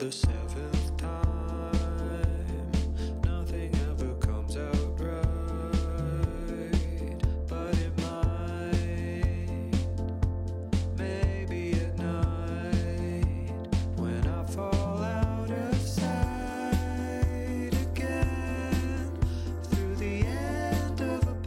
the seventh time, nothing ever comes out right, but it might, maybe at night, when I fall out of sight again, through the end of a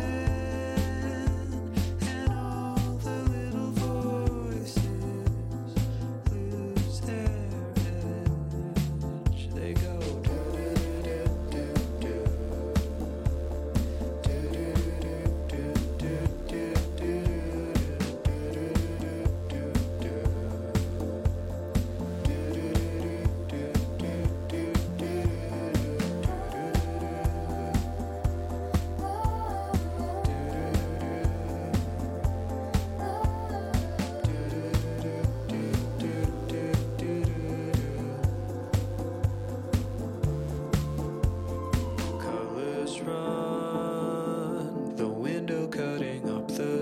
pen, and all the little voices lose their edge. They go do-do-do-do-do, colors run, the window cutting up the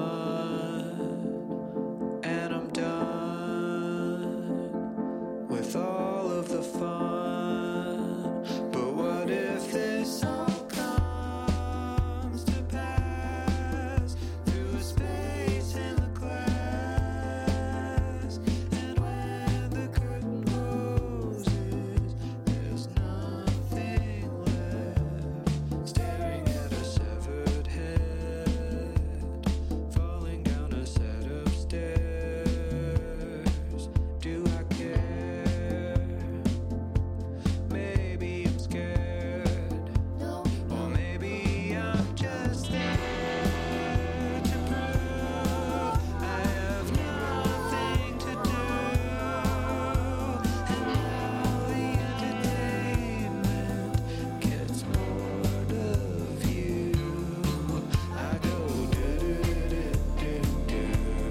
sun, and I'm done with all of the fun. But what if this all comes to pass through a space in the glass, and when the curtain closes, there's nothing left, staring at a severed head, falling down a set of stairs. Do I care? Maybe I'm scared, or maybe I'm just there to prove I have nothing to do. And now the entertainment gets bored of you. I go do-do-do-do-do-do,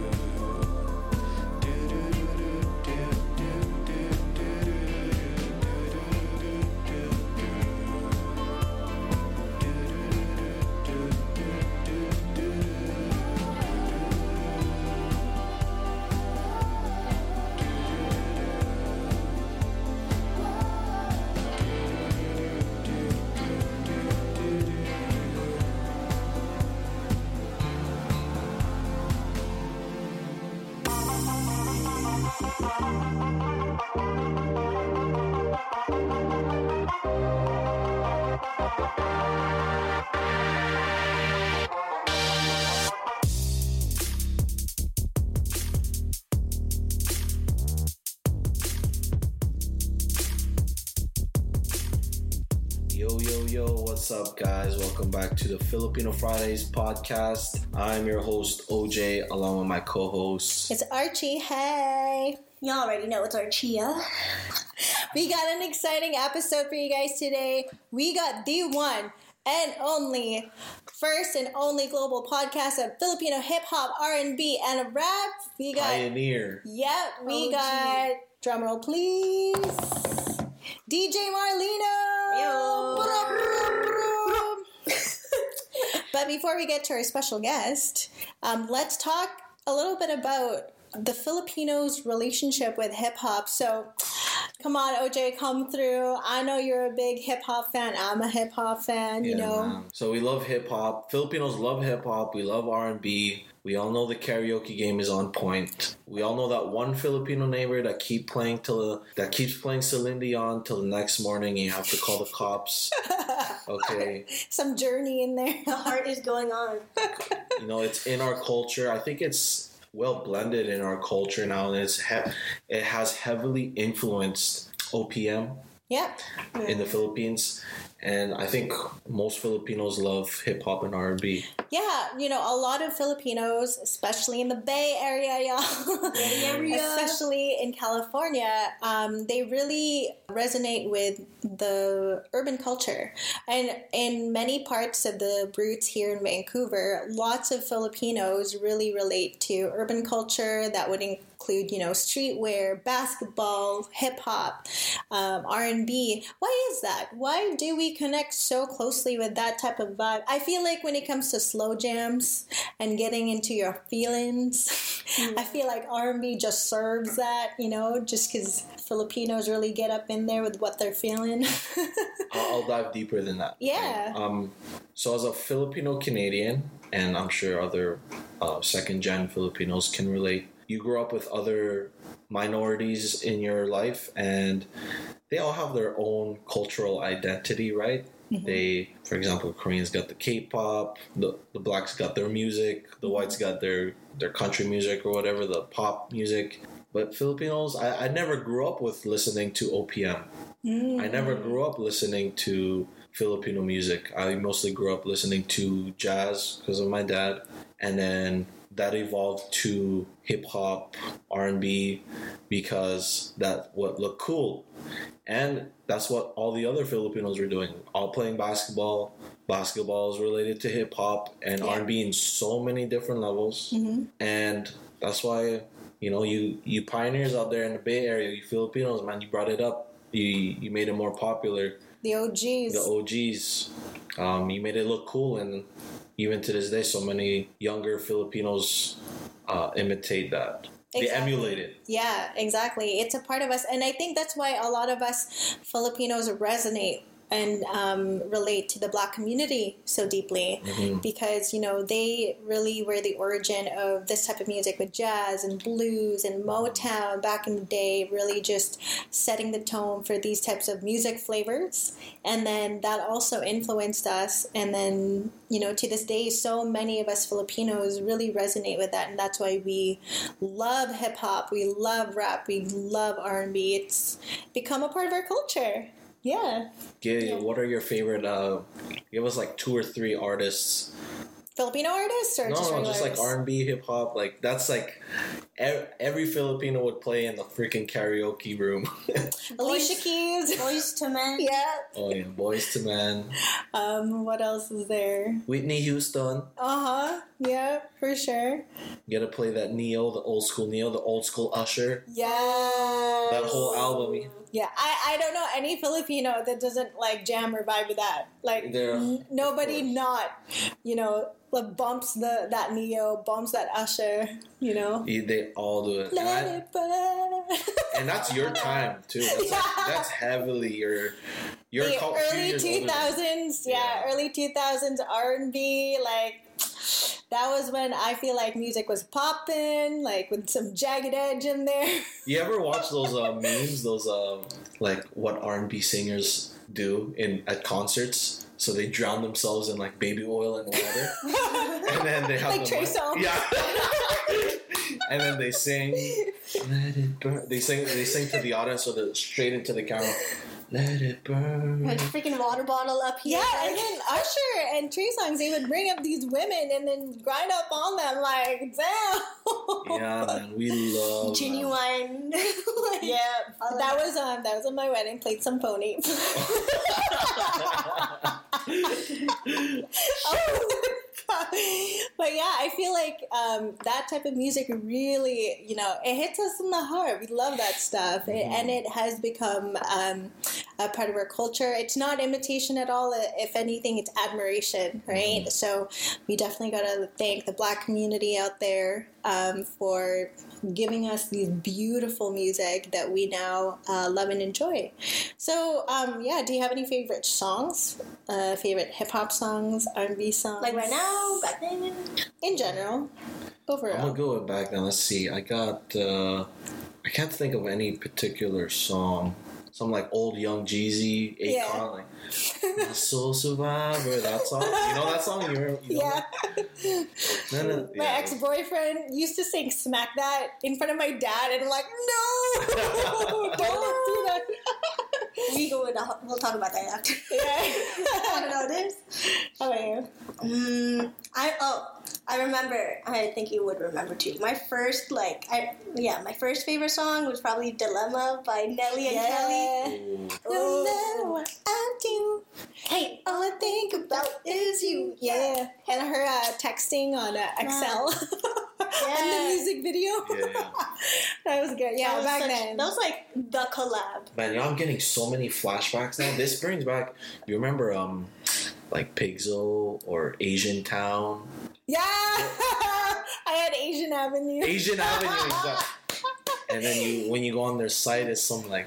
Yo, what's up, guys? Welcome back to the Filipino Fridays podcast. I'm your host, OJ, along with my co-host. It's Archie. Hey. You already know it's Archia. We got an exciting episode for you guys today. We got the one and only, first and only global podcast of Filipino hip-hop, R&B, and rap. We got... Pioneer. Yep, we OG. got... Drumroll, please. DJ Marlino. But before we get to our special guest, let's talk a little bit about the Filipinos' relationship with hip-hop. So, come on, OJ, come through. I know you're a big hip-hop fan. I'm a hip-hop fan, you know. Man. So we love hip-hop. Filipinos love hip-hop. We love R&B. We all know the karaoke game is on point. We all know that one Filipino neighbor that keeps playing Celine Dion till the next morning, and you have to call the cops. Okay. Some journey in there. The heart is going on. You know, it's in our culture. I think it's well blended in our culture now, and it has heavily influenced OPM Yep. in the Philippines. And I think most Filipinos love hip-hop and R&B. Yeah, you know, a lot of Filipinos, especially in the Bay Area, y'all, Bay Area. especially in California, they really resonate with the urban culture. And in many parts of the roots here in Vancouver, lots of Filipinos really relate to urban culture. That would include include, streetwear, basketball, hip hop, R&B. Why is that? Why do we connect so closely with that type of vibe? I feel like when it comes to slow jams and getting into your feelings, I feel like R&B just serves that, just because Filipinos really get up in there with what they're feeling. I'll dive deeper than that. Yeah. So as a Filipino Canadian, and I'm sure other second-gen Filipinos can relate, you grew up with other minorities in your life, and they all have their own cultural identity, right? They, for example, Koreans got the K-pop, the blacks got their music, the whites got their country music or whatever, the pop music. But Filipinos, I never grew up with listening to OPM. I never grew up listening to Filipino music. I mostly grew up listening to jazz because of my dad, and then that evolved to hip-hop, R&B, because that's what looked cool. And that's what all the other Filipinos were doing, all playing basketball. Basketball is related to hip-hop and R&B in so many different levels. And that's why, you pioneers out there in the Bay Area, you Filipinos, man, you brought it up. You made it more popular. The OGs. You made it look cool, and even to this day, so many younger Filipinos imitate that. They emulate it. Yeah, exactly. It's a part of us. And I think that's why a lot of us Filipinos resonate and relate to the Black community so deeply, because they really were the origin of this type of music with jazz and blues and Motown back in the day, really just setting the tone for these types of music flavors. And then that also influenced us, and then to this day so many of us Filipinos really resonate with that, and that's why we love hip-hop, we love rap, we love R&B. It's become a part of our culture. Yeah. What are your favorite? Give us like 2 or 3 artists. Filipino artists, or just like R&B, hip hop. Like that's like every Filipino would play in the freaking karaoke room. Alicia Keys, Boys to Men. Yeah. Oh yeah, Boys to Men. What else is there? Whitney Houston. Yeah, for sure. You gotta play that Neo, the old school Usher. Yeah. That whole album. Yeah, I don't know any Filipino that doesn't like jam or vibe with that. Like nobody not, bumps that Neo, bumps that Usher, They all do it. Let it burn. And that's your time too. That's heavily your the early 2000s. Yeah, early 2000s R&B, like. That was when I feel like music was popping, like with some Jagged Edge in there. You ever watch those memes? Those like what R&B singers do at concerts? So they drown themselves in like baby oil and water, and then they have like Trey Songz. Yeah. And then they sing, "Let it burn." They sing to the audience, so they're straight into the camera. Let it burn. Like a freaking water bottle up here. Yeah, and then Usher and Trey Songz, they would bring up these women and then grind up on them, like, damn. Yeah, man, we love genuine. Yeah, that was on my wedding. Played some Pony. But yeah, I feel like that type of music really, it hits us in the heart. We love that stuff, and it has become a part of our culture. It's not imitation at all. If anything, it's admiration, right? So we definitely got to thank the Black community out there for giving us these beautiful music that we now love and enjoy. So, do you have any favorite songs? Favorite hip-hop songs, R&B songs? Like right now, back then? In general, overall. I'm going to go back now. Let's see. I can't think of any particular song. Some like old Young Jeezy, Akon, like "My Soul Survivor." That song, that song. You know My ex-boyfriend used to sing "Smack That" in front of my dad, and I'm like, no, don't do that. We'll talk about that after. Yeah. I want to know this. How about you? I remember. I think you would remember too. My first favorite song was probably "Dilemma" by Nelly and Kelly. No matter what I do, hey, all I think about is you. Yeah, and her texting on Excel. And the music video. Yeah. That was good. Yeah, That was back such- then. That was like the collab. Man, I'm getting so many flashbacks now. This brings back. You remember, like Pigzo or Asian Town? Yeah. I had Asian Avenue. Asian Avenue. Exactly. And then when you go on their site, it's some like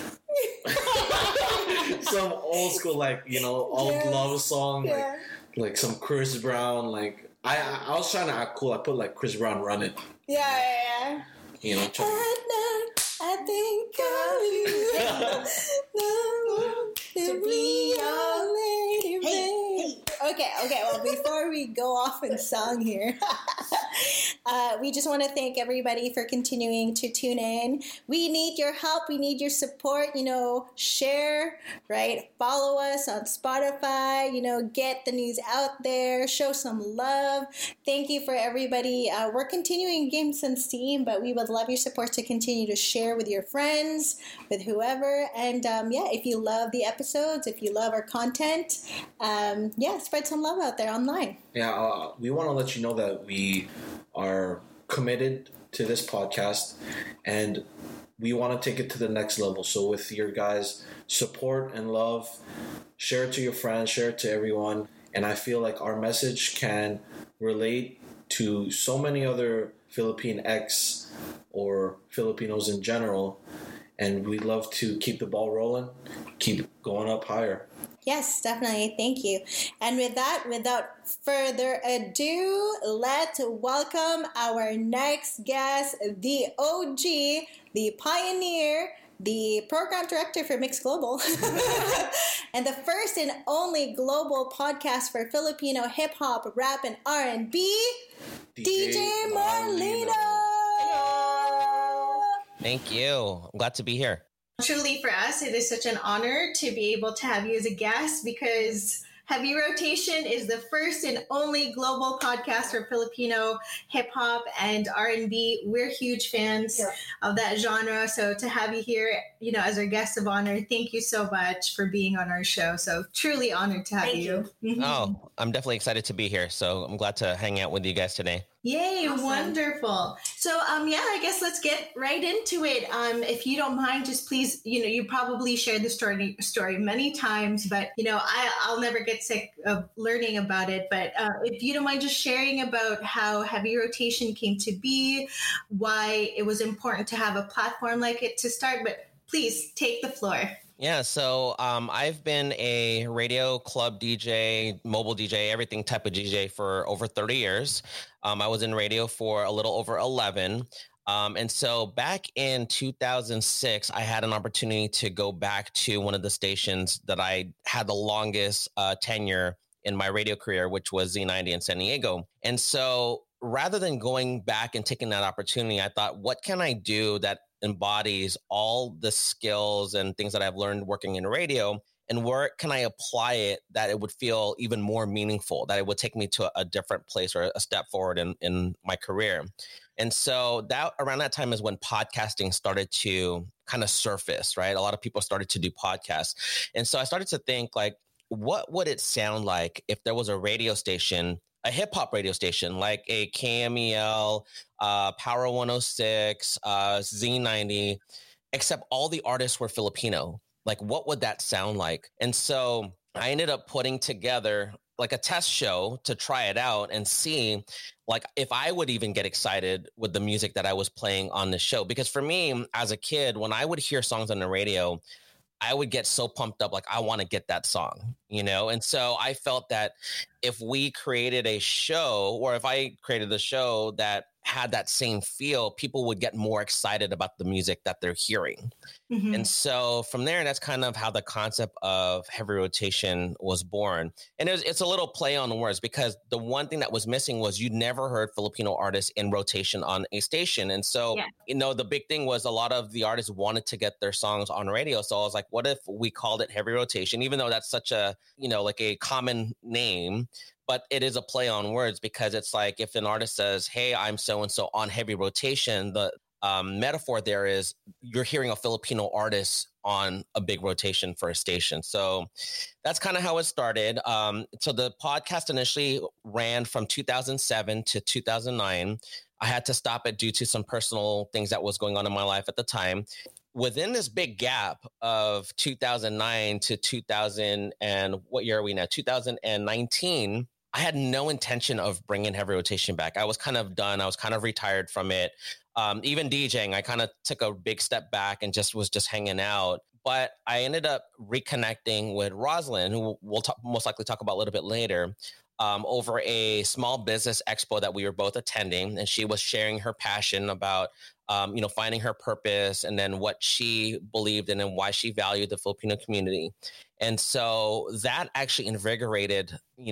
some old school old Yes. love song Yeah. like some Chris Brown I was trying to act cool. I put like Chris Brown Run It. Yeah. You know, At night, I think of you. To be your lady, babe. Okay. Well, before we go off in song here, we just want to thank everybody for continuing to tune in. We need your help. We need your support. Share, right? Follow us on Spotify. Get the news out there. Show some love. Thank you for everybody. We're continuing Games and Steam, but we would love your support to continue to share with your friends, with whoever. And if you love the episodes, if you love our content, spread some love out there online. Yeah, we want to let you know that we are committed to this podcast and we want to take it to the next level. So with your guys' support and love, share it to your friends, share it to everyone. And I feel like our message can relate to so many other Philippine ex or Filipinos in general. And we'd love to keep the ball rolling, keep going up higher. Yes, definitely. Thank you. And with that, without further ado, let's welcome our next guest, the OG, the pioneer, the program director for Mix Global, and the first and only global podcast for Filipino hip hop, rap, and R&B, DJ Marlino. Thank you. I'm glad to be here. Truly, for us, it is such an honor to be able to have you as a guest because Heavy Rotation is the first and only global podcast for Filipino hip hop and R&B. We're huge fans of that genre. So to have you here, as our guest of honor, thank you so much for being on our show. So truly honored to have you. Oh, I'm definitely excited to be here. So I'm glad to hang out with you guys today. Yay, Awesome. Wonderful. So, I guess let's get right into it. If you don't mind, just please, you probably shared the story many times, but, I'll never get sick of learning about it. But if you don't mind just sharing about how Heavy Rotation came to be, why it was important to have a platform like it to start, but please take the floor. Yeah, so I've been a radio club DJ, mobile DJ, everything type of DJ for over 30 years. I was in radio for a little over 11. And so back in 2006, I had an opportunity to go back to one of the stations that I had the longest tenure in my radio career, which was Z90 in San Diego. And so rather than going back and taking that opportunity, I thought, what can I do that embodies all the skills and things that I've learned working in radio, and where can I apply it that it would feel even more meaningful, that it would take me to a different place or a step forward in my career. And so around that time is when podcasting started to kind of surface, right? A lot of people started to do podcasts. And so I started to think, like, what would it sound like if there was a radio station, a hip hop radio station like a KMEL, Power 106, Z90, except all the artists were Filipino. Like, what would that sound like? And so I ended up putting together like a test show to try it out and see like if I would even get excited with the music that I was playing on the show. Because for me, as a kid, when I would hear songs on the radio, I would get so pumped up, like I want to get that song, And so I felt that if we created a show, or if I created a show that had that same feel, people would get more excited about the music that they're hearing. Mm-hmm. And so from there, that's kind of how the concept of Heavy Rotation was born. And it's a little play on words, because the one thing that was missing was you never heard Filipino artists in rotation on a station. And so, the big thing was a lot of the artists wanted to get their songs on radio. So I was like, what if we called it Heavy Rotation, even though that's such a, like a common name, but it is a play on words, because it's like if an artist says, hey, I'm so-and-so on Heavy Rotation, the metaphor there is you're hearing a Filipino artist on a big rotation for a station. So that's kind of how it started. So the podcast initially ran from 2007 to 2009. I had to stop it due to some personal things that was going on in my life at the time. Within this big gap of 2009 to 2000 and what year are we now? 2019. I had no intention of bringing heavy rotation back. I was kind of done. I was kind of retired from it. Even DJing, I kind of took a big step back and was hanging out. But I ended up reconnecting with Rosalind, who we'll most likely talk about a little bit later, over a small business expo that we were both attending. And she was sharing her passion about, finding her purpose and then what she believed in and why she valued the Filipino community. And so that actually invigorated,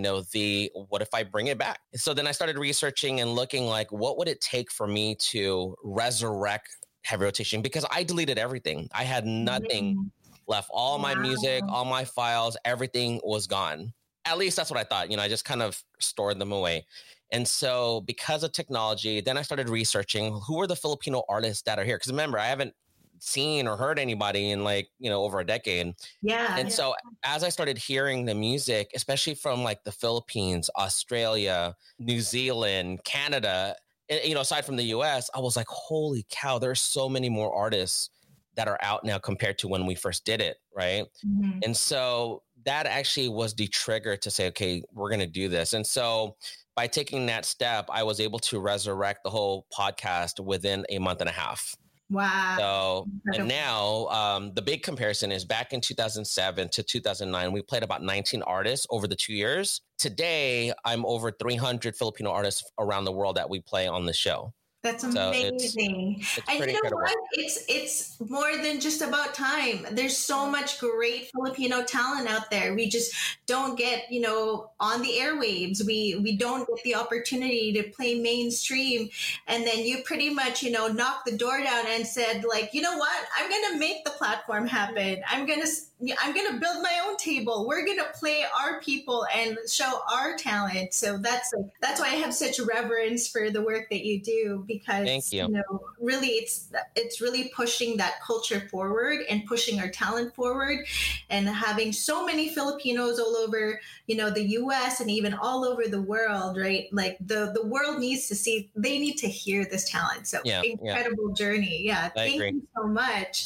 what if I bring it back? So then I started researching and looking like, what would it take for me to resurrect heavy rotation? Because I deleted everything. I had nothing left. All my music, all my files, everything was gone. At least that's what I thought. I just kind of stored them away. And so because of technology, then I started researching who are the Filipino artists that are here. Because remember, I haven't seen or heard anybody in over a decade. Yeah. And so as I started hearing the music, especially from like the Philippines, Australia, New Zealand, Canada, aside from the US, I was like, holy cow, there's so many more artists that are out now compared to when we first did it. Right. Mm-hmm. And so that actually was the trigger to say, okay, we're going to do this. And so by taking that step, I was able to resurrect the whole podcast within a month and a half. Wow. So, and now the big comparison is back in 2007 to 2009, we played about 19 artists over the 2 years. Today, I'm over 300 Filipino artists around the world that we play on the show. That's amazing. It's and you know incredible. what? It's more than just about time. There's so much great Filipino talent out there. We just don't get, on the airwaves. We don't get the opportunity to play mainstream. And then you pretty much, knocked the door down and said, like, you know what? I'm going to make the platform happen. I'm going to build my own table. We're going to play our people and show our talent. So that's why I have such reverence for the work that you do, because Thank you. Really it's really pushing that culture forward and pushing our talent forward, and having so many Filipinos all over, the US and even all over the world, right? Like the world needs to see, they need to hear this talent. So incredible journey. Yeah. Thank you so much.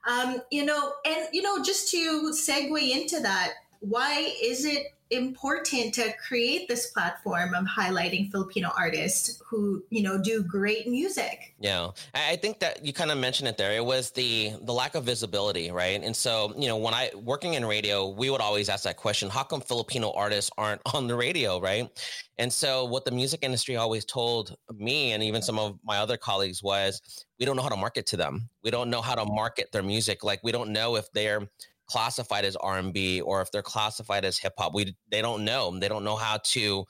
Just to segue into that, why is it important to create this platform of highlighting Filipino artists who, do great music? Yeah, I think that you kind of mentioned it there. It was the lack of visibility, right? And so, when I working in radio, we would always ask that question, how come Filipino artists aren't on the radio, right? And so what the music industry always told me and even some of my other colleagues was, we don't know how to market to them. We don't know how to market their music. Like, we don't know if they're classified as R&B or if they're classified as hip hop. They don't know. They don't know how to,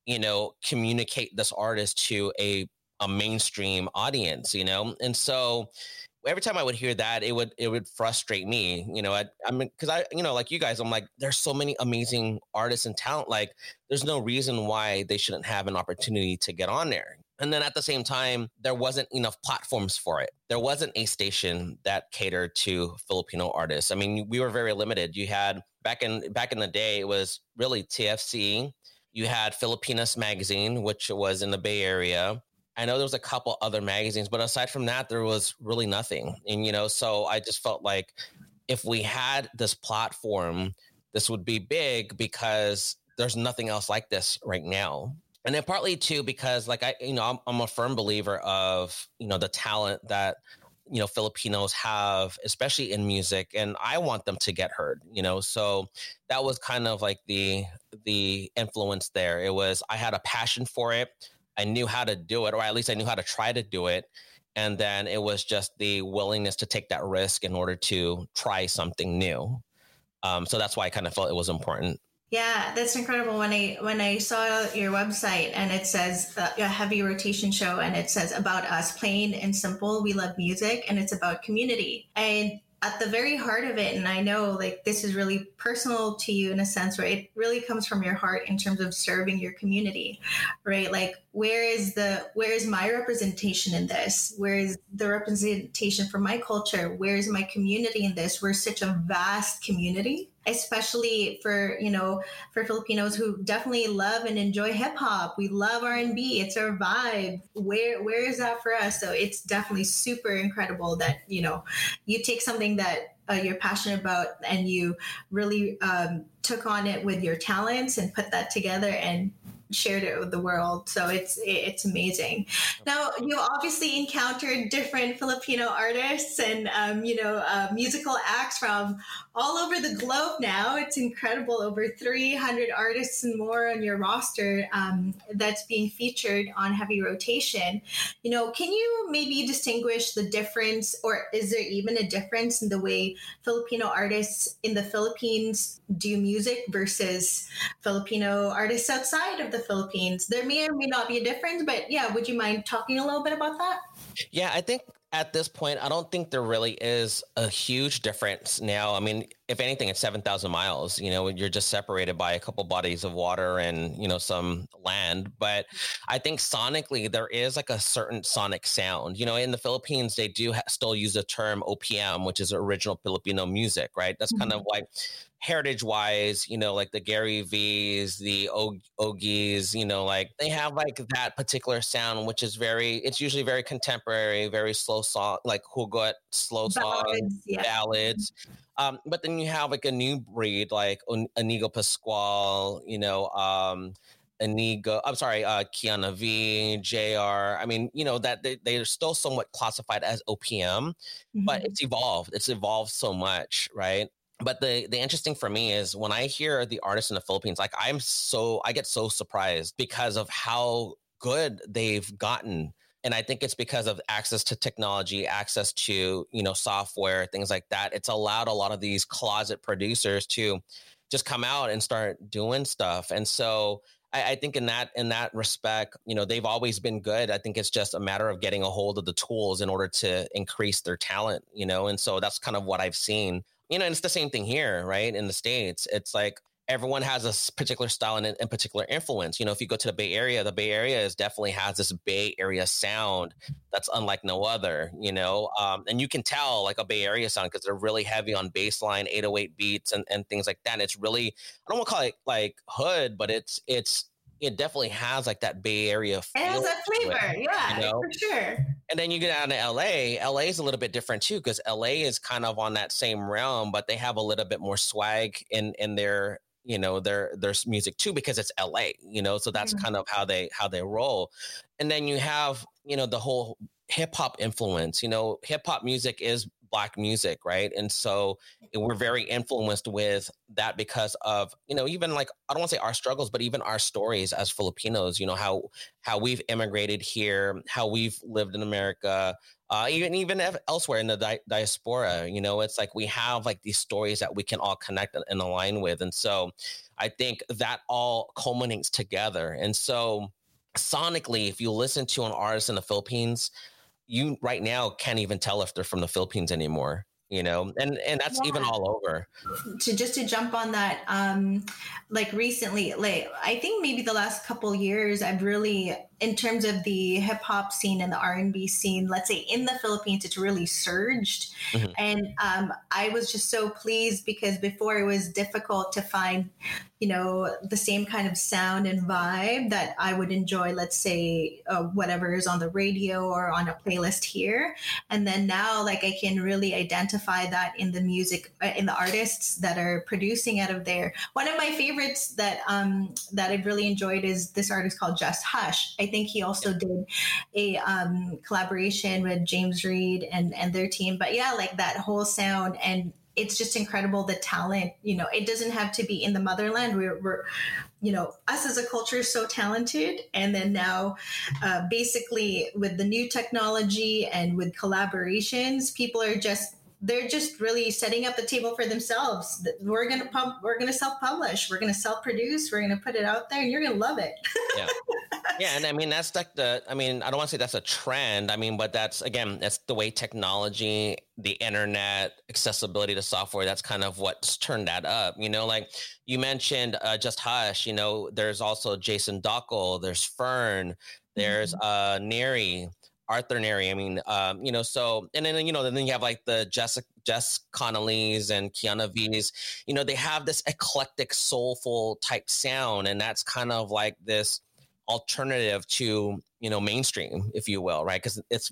communicate this artist to a mainstream audience, And so every time I would hear that, it would frustrate me, because I like you guys, I'm like, there's so many amazing artists and talent. Like, there's no reason why they shouldn't have an opportunity to get on there. And then at the same time, there wasn't enough platforms for it. There wasn't a station that catered to Filipino artists. I mean, we were very limited. You had back in the day, it was really TFC. You had Filipinas Magazine, which was in the Bay Area. I know there was a couple other magazines, but aside from that, there was really nothing. And, so I just felt like if we had this platform, this would be big, because there's nothing else like this right now. And then partly too, because I'm a firm believer of, the talent that, Filipinos have, especially in music, and I want them to get heard, so that was kind of like the influence there. It was, I had a passion for it. I knew how to do it, or at least I knew how to try to do it. And then it was just the willingness to take that risk in order to try something new. So that's why I kind of felt it was important. Yeah, that's incredible. When I saw your website and it says a heavy rotation show, and it says about us, plain and simple, we love music, and it's about community. And at the very heart of it, and I know like this is really personal to you in a sense, right? It really comes from your heart in terms of serving your community, right? Like where is my representation in this? Where is the representation for my culture? Where is my community in this? We're such a vast community, especially for, for Filipinos who definitely love and enjoy hip hop. We love R&B. It's our vibe. Where is that for us? So it's definitely super incredible that, you take something that you're passionate about and you really took on it with your talents and put that together and shared it with the world. So it's amazing. Now, you obviously encountered different Filipino artists and musical acts from all over the globe now. It's incredible. Over 300 artists and more on your roster that's being featured on Heavy Rotation. Can you maybe distinguish the difference, or is there even a difference in the way Filipino artists in the Philippines do music versus Filipino artists outside of the Philippines? There may or may not be a difference, but yeah, would you mind talking a little bit about that? Yeah, I think at this point, I don't think there really is a huge difference now. I mean, if anything, it's 7,000 miles. You're just separated by a couple bodies of water and, some land. But I think sonically, there is like a certain sonic sound. In the Philippines, they do still use the term OPM, which is original Filipino music, right? That's kind of like heritage wise, like the Gary V's, the Ogies, like they have like that particular sound, which is it's usually very contemporary, very slow song, like hugot, slow songs, ballads. But then you have like a new breed, like Inigo Pascual, Kiana V, JR. I mean, that they are still somewhat classified as OPM, but it's evolved. It's evolved so much, right? But the interesting for me is when I hear the artists in the Philippines, like I get so surprised because of how good they've gotten. And I think it's because of access to technology, access to, software, things like that. It's allowed a lot of these closet producers to just come out and start doing stuff. And so I think in that respect, they've always been good. I think it's just a matter of getting a hold of the tools in order to increase their talent, and so that's kind of what I've seen. And it's the same thing here, right? In the States, it's like everyone has a particular style and particular influence. If you go to the Bay Area definitely has this Bay Area sound that's unlike no other, and you can tell like a Bay Area sound because they're really heavy on bass line, 808 beats and things like that. And it's really, I don't want to call it like hood, but it definitely has like that Bay Area feel. It has that flavor, for sure. And then you get out to LA. LA is a little bit different too, because LA is kind of on that same realm, but they have a little bit more swag in their their music too, because it's LA, so that's kind of how they roll. And then you have, the whole hip hop influence. Hip hop music is Black music, right? And so we're very influenced with that because of, even like, I don't want to say our struggles, but even our stories as Filipinos, how we've immigrated here, how we've lived in America, even elsewhere in the diaspora, it's like we have like these stories that we can all connect and align with. And so I think that all culminates together. And so sonically, if you listen to an artist in the Philippines, you right now can't even tell if they're from the Philippines anymore, and that's even all over. To jump on that, like recently, like I think maybe the last couple years, I've really, in terms of the hip hop scene and the R&B scene, let's say in the Philippines, it's really surged. And I was just so pleased because before it was difficult to find, the same kind of sound and vibe that I would enjoy, let's say, whatever is on the radio or on a playlist here. And then now, like, I can really identify that in the music, in the artists that are producing out of there. One of my favorites that I've really enjoyed is this artist called Just Hush. I think he also did a collaboration with James Reid and their team. But yeah, like that whole sound, and it's just incredible, the talent. It doesn't have to be in the motherland. We're us as a culture is so talented. And then now, basically with the new technology and with collaborations, people are just they're just really setting up the table for themselves. We're gonna self-publish, we're gonna self-produce, we're gonna put it out there, and you're gonna love it. Yeah. Yeah, and I mean that's like I don't want to say that's a trend. I mean, but that's the way technology, the internet, accessibility to software, that's kind of what's turned that up. Like you mentioned Just Hush, there's also Jason Dockel, there's Fern, there's Neri, Arthur Neri. I mean, so, and then, then you have like the Jess Connolly's and Kiana V's, they have this eclectic, soulful type sound. And that's kind of like this alternative to, mainstream, if you will, right? Because it's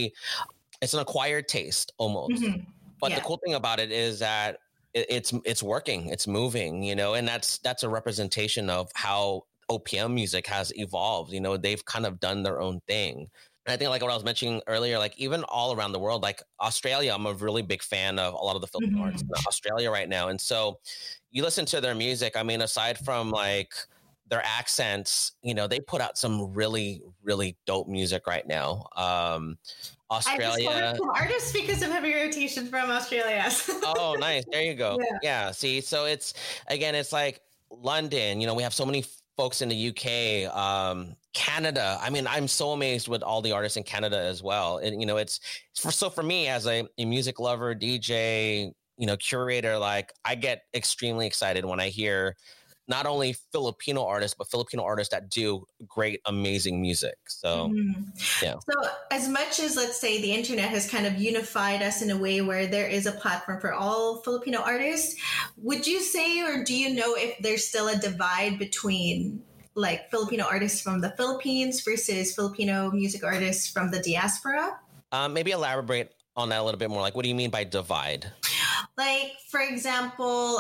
an acquired taste almost. But the cool thing about it is that it's working, it's moving, and that's a representation of how OPM music has evolved. They've kind of done their own thing. And I think like what I was mentioning earlier, like even all around the world, like Australia, I'm a really big fan of a lot of the Filipino artists in Australia right now. And so you listen to their music, I mean, aside from like their accents, they put out some really, really dope music right now. Australia. I discovered some artists because of heavy rotation from Australia. Oh, nice. There you go. Yeah. See, so it's like London, we have so many folks in the UK, Canada. I mean, I'm so amazed with all the artists in Canada as well. And, for me as a music lover, DJ, curator, like I get extremely excited when I hear not only Filipino artists, but Filipino artists that do great, amazing music. So, yeah. So as much as, let's say, the internet has kind of unified us in a way where there is a platform for all Filipino artists, would you say, or do you know if there's still a divide between like Filipino artists from the Philippines versus Filipino music artists from the diaspora? Maybe elaborate on that a little bit more. Like, what do you mean by divide? Like, for example,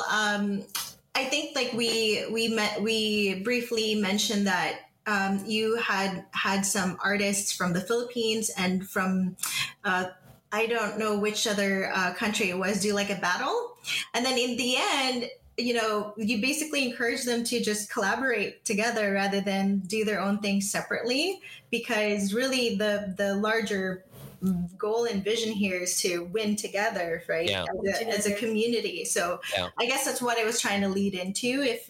I think like we briefly mentioned that you had some artists from the Philippines and from I don't know which other country it was do like a battle, and then in the end, you basically encourage them to just collaborate together rather than do their own thing separately, because really the larger goal and vision here is to win together, right? Yeah. As a community. So I guess that's what I was trying to lead into. If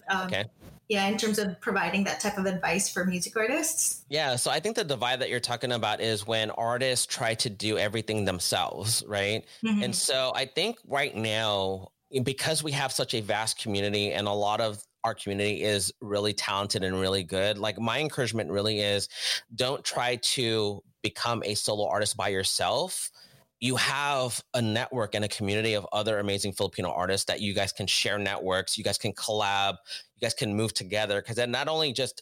in terms of providing that type of advice for music artists. Yeah, so I think the divide that you're talking about is when artists try to do everything themselves, right? And so I think right now, because we have such a vast community and a lot of our community is really talented and really good, like my encouragement really is don't try to become a solo artist by yourself. You have a network and a community of other amazing Filipino artists that you guys can share networks, you guys can collab, you guys can move together, because that not only just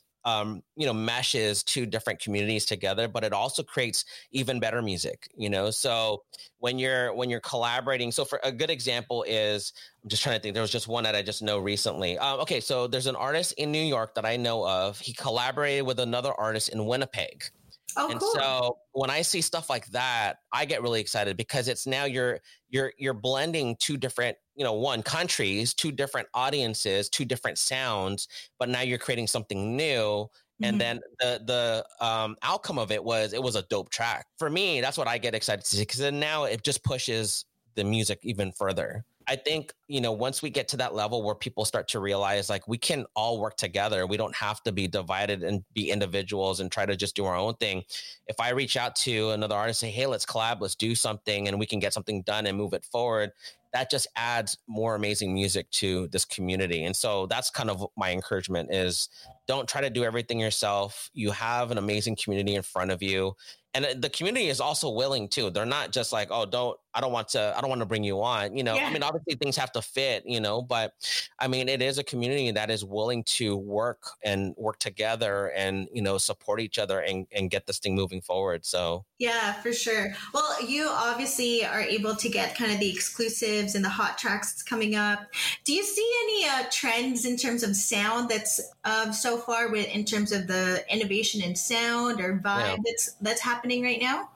meshes two different communities together, but it also creates even better music, so when you're collaborating. So for a good example is, I'm just trying to think, there was just one that I just know recently. Okay, so there's an artist in New York that I know of. He collaborated with another artist in Winnipeg. Oh, and cool. So when I see stuff like that, I get really excited, because it's now you're blending two different, one, countries, two different audiences, two different sounds, but now you're creating something new. And then the outcome of it was a dope track. For me, that's what I get excited to see, because then now it just pushes the music even further. I think, once we get to that level where people start to realize like we can all work together, we don't have to be divided and be individuals and try to just do our own thing. If I reach out to another artist, say, hey, let's collab, let's do something, and we can get something done and move it forward, that just adds more amazing music to this community. And so that's kind of my encouragement is don't try to do everything yourself. You have an amazing community in front of you. And the community is also willing too. They're not just like, oh, I don't want to bring you on, I mean, obviously things have to fit, but I mean, it is a community that is willing to work together and, support each other and get this thing moving forward. So. Yeah, for sure. Well, you obviously are able to get kind of the exclusives and the hot tracks that's coming up. Do you see any trends in terms of sound that's so far in terms of the innovation in sound or vibe that's happening right now?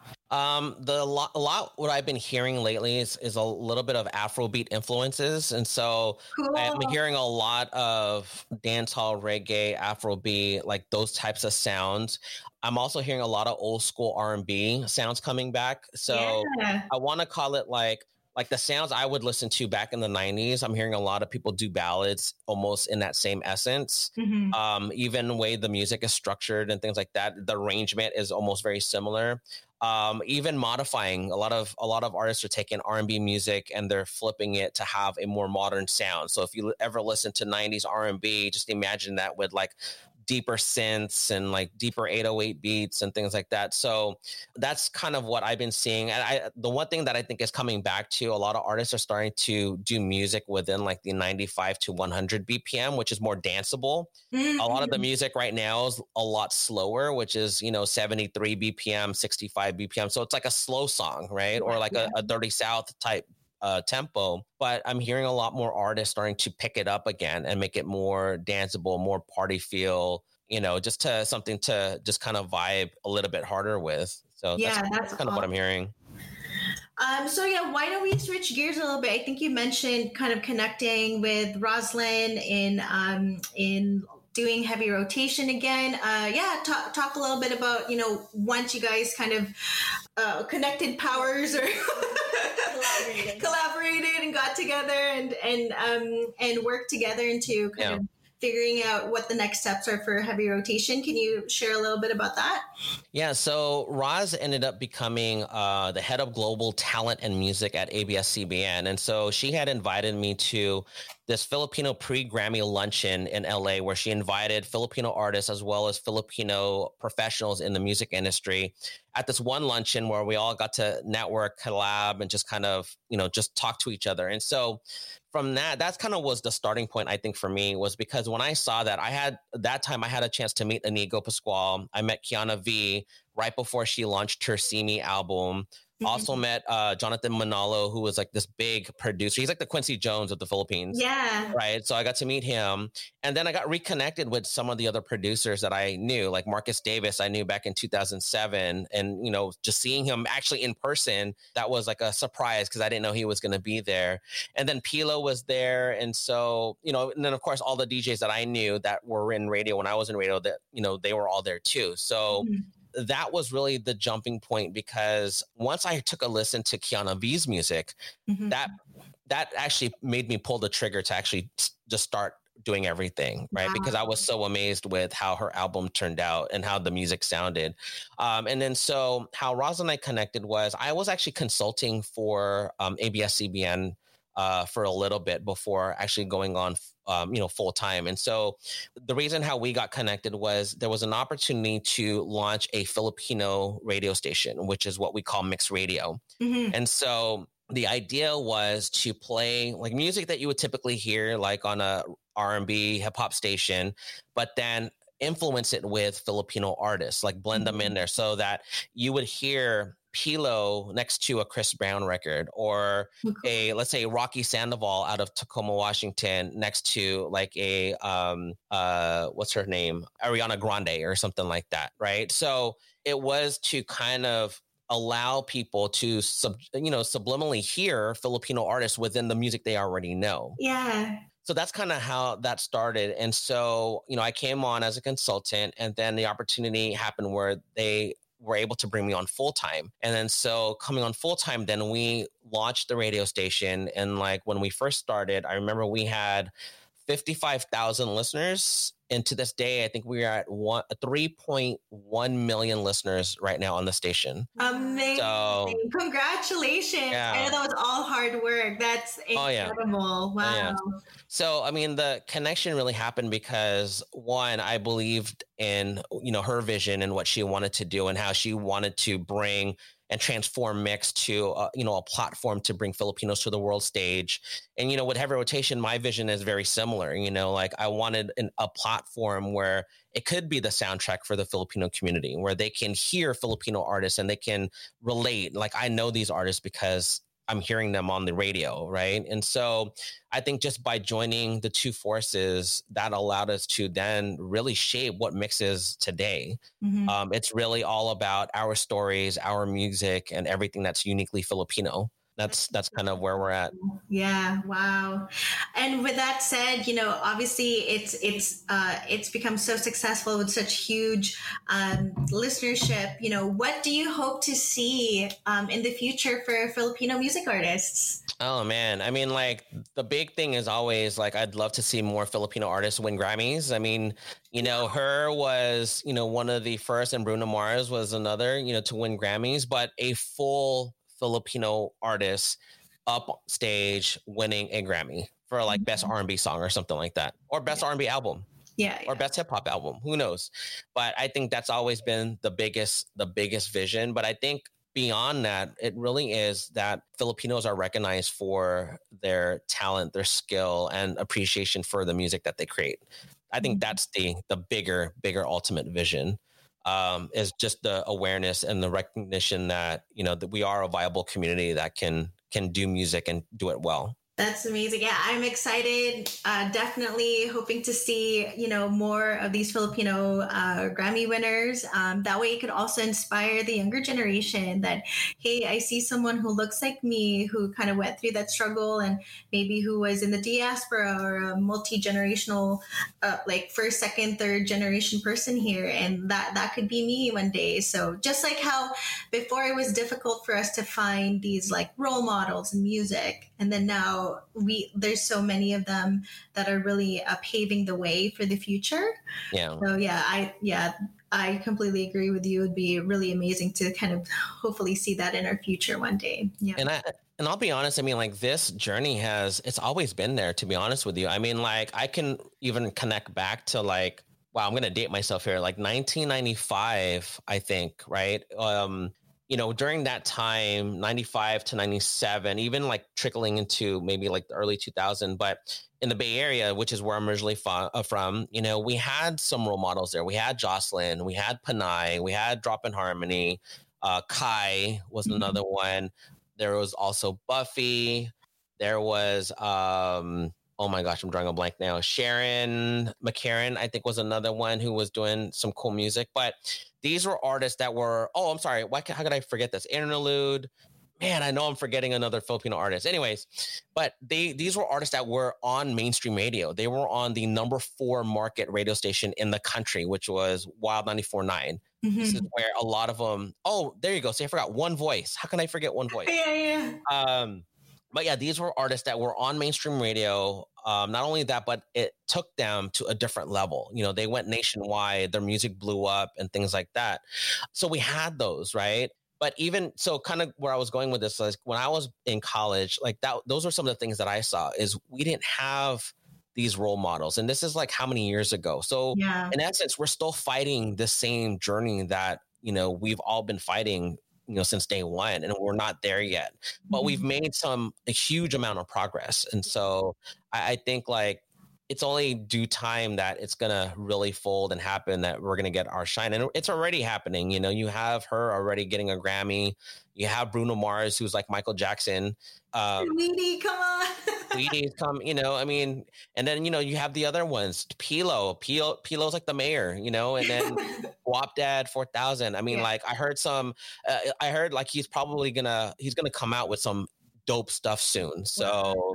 A lot what I've been hearing lately is a little bit of Afrobeat influences. And so cool. I'm hearing a lot of dancehall, reggae, Afrobeat, like those types of sounds. I'm also hearing a lot of old school R&B sounds coming back. So I want to call it like like the sounds I would listen to back in the 90s, I'm hearing a lot of people do ballads almost in that same essence. Even the way the music is structured and things like that, the arrangement is almost very similar. Even modifying, a lot of artists are taking R&B music and they're flipping it to have a more modern sound. So if you ever listen to 90s R&B, just imagine that with like deeper synths and like deeper 808 beats and things like that. So that's kind of what I've been seeing. And the one thing that I think is coming back to, a lot of artists are starting to do music within like the 95 to 100 BPM, which is more danceable. A lot of the music right now is a lot slower, which is, 73 BPM, 65 BPM. So it's like a slow song, right? Or like a Dirty South type tempo, but I'm hearing a lot more artists starting to pick it up again and make it more danceable, more party feel, just to something to just kind of vibe a little bit harder with. So that's kind of what I'm hearing. Why don't we switch gears a little bit? I think you mentioned kind of connecting with Rosalind in doing heavy rotation again. Talk a little bit about, once you guys kind of connected powers or collaborated and got together and worked together into kind of figuring out what the next steps are for heavy rotation. Can you share a little bit about that? Yeah, so Roz ended up becoming the head of global talent and music at ABS-CBN. And so she had invited me to this Filipino pre-Grammy luncheon in LA, where she invited Filipino artists as well as Filipino professionals in the music industry at this one luncheon where we all got to network, collab, and just kind of, just talk to each other. And so from that's kind of was the starting point, I think, for me, was because when I saw that, I had a chance to meet Inigo Pascual. I met Kiana V right before she launched her See Me album. Also met Jonathan Manalo, who was like this big producer. He's like the Quincy Jones of the Philippines. Yeah. Right. So I got to meet him. And then I got reconnected with some of the other producers that I knew, like Marcus Davis, I knew back in 2007. And, just seeing him actually in person, that was like a surprise because I didn't know he was going to be there. And then Pilo was there. And so, and then of course, all the DJs that I knew that were in radio when I was in radio, that, they were all there too. So that was really the jumping point, because once I took a listen to Kiana V's music, that actually made me pull the trigger to actually just start doing everything, right? Wow. Because I was so amazed with how her album turned out and how the music sounded. And then so how Roz and I connected was I was actually consulting for ABS-CBN for a little bit before actually going on full time. And so the reason how we got connected was there was an opportunity to launch a Filipino radio station, which is what we call mixed radio. And so the idea was to play like music that you would typically hear like on a R&B hip hop station, but then influence it with Filipino artists, like blend them in there so that you would hear Pilo next to a Chris Brown record, or let's say Rocky Sandoval out of Tacoma, Washington, next to like a what's her name, Ariana Grande or something like that, right? So it was to kind of allow people to subliminally hear Filipino artists within the music they already know. Yeah. So that's kind of how that started. And so, I came on as a consultant, and then the opportunity happened where they were able to bring me on full time. And then so coming on full time, then we launched the radio station. And like when we first started, I remember we had 55,000 listeners. And to this day, I think we are at 3.1 million listeners right now on the station. Amazing. So, congratulations. Yeah. I know that was all hard work. That's incredible. Wow. Yeah. So, I mean, the connection really happened because, one, I believed in, her vision and what she wanted to do and how she wanted to bring and transform Mix to, a platform to bring Filipinos to the world stage. And, with Heavy Rotation, my vision is very similar. Like I wanted a platform where it could be the soundtrack for the Filipino community, where they can hear Filipino artists and they can relate. Like I know these artists because I'm hearing them on the radio, right? And so I think just by joining the two forces, that allowed us to then really shape what Mix is today. It's really all about our stories, our music, and everything that's uniquely Filipino. that's kind of where we're at. Yeah, wow. And with that said, obviously it's become so successful with such huge listenership. What do you hope to see in the future for Filipino music artists? Oh man, I mean, like the big thing is always like I'd love to see more Filipino artists win Grammys. I mean, her was one of the first, and Bruno Mars was another to win Grammys, but a full Filipino artist up stage winning a Grammy for like best R&B song or something like that, or best R&B album. Yeah. Or best hip hop album. Who knows? But I think that's always been the biggest vision. But I think beyond that, it really is that Filipinos are recognized for their talent, their skill, and appreciation for the music that they create. I think that's the bigger ultimate vision. Is just the awareness and the recognition that that we are a viable community that can do music and do it well. That's amazing. Yeah, I'm excited. Definitely hoping to see, more of these Filipino Grammy winners. That way it could also inspire the younger generation that, hey, I see someone who looks like me, who kind of went through that struggle, and maybe who was in the diaspora or a multi-generational, like first, second, third generation person here. And that could be me one day. So just like how before it was difficult for us to find these like role models in music, and then now there's so many of them that are really paving the way for the future. Yeah. So I completely agree with you. It would be really amazing to kind of hopefully see that in our future one day. Yeah. And I'll be honest, I mean, like this journey it's always been there, to be honest with you. I mean, like I can even connect back to like, wow, I'm going to date myself here. Like 1995, I think, right? During that time, 95 to 97, even like trickling into maybe like the early 2000s, but in the Bay Area, which is where I'm originally from, we had some role models there. We had Jocelyn, we had Panay, we had Drop in Harmony, Kai was another one. There was also Buffy. There was, oh my gosh, I'm drawing a blank now. Sharon McCarran, I think, was another one who was doing some cool music. But these were artists that were, oh, I'm sorry. How could I forget this? Interlude. Man, I know I'm forgetting another Filipino artist. Anyways, but these were artists that were on mainstream radio. They were on the number 4 market radio station in the country, which was Wild 94.9. This is where a lot of them, oh, there you go. See, I forgot One Voice. How can I forget One Voice? Yeah. But yeah, these were artists that were on mainstream radio. Not only that, but it took them to a different level. They went nationwide, their music blew up and things like that. So we had those, right? But even so, kind of where I was going with this, like when I was in college, like those are some of the things that I saw is we didn't have these role models. And this is like how many years ago? So in essence, we're still fighting the same journey that, we've all been fighting since day one, and we're not there yet, but we've made a huge amount of progress. And so I think like it's only due time that it's going to really fold and happen, that we're going to get our shine. And it's already happening. You have her already getting a Grammy. You have Bruno Mars, who's like Michael Jackson. Weedy, come on. Weedy's come, I mean, and then, you have the other ones, Pilo's like the mayor, and then WAP Dad 4000. I mean, like I heard like he's going to come out with some dope stuff soon. So,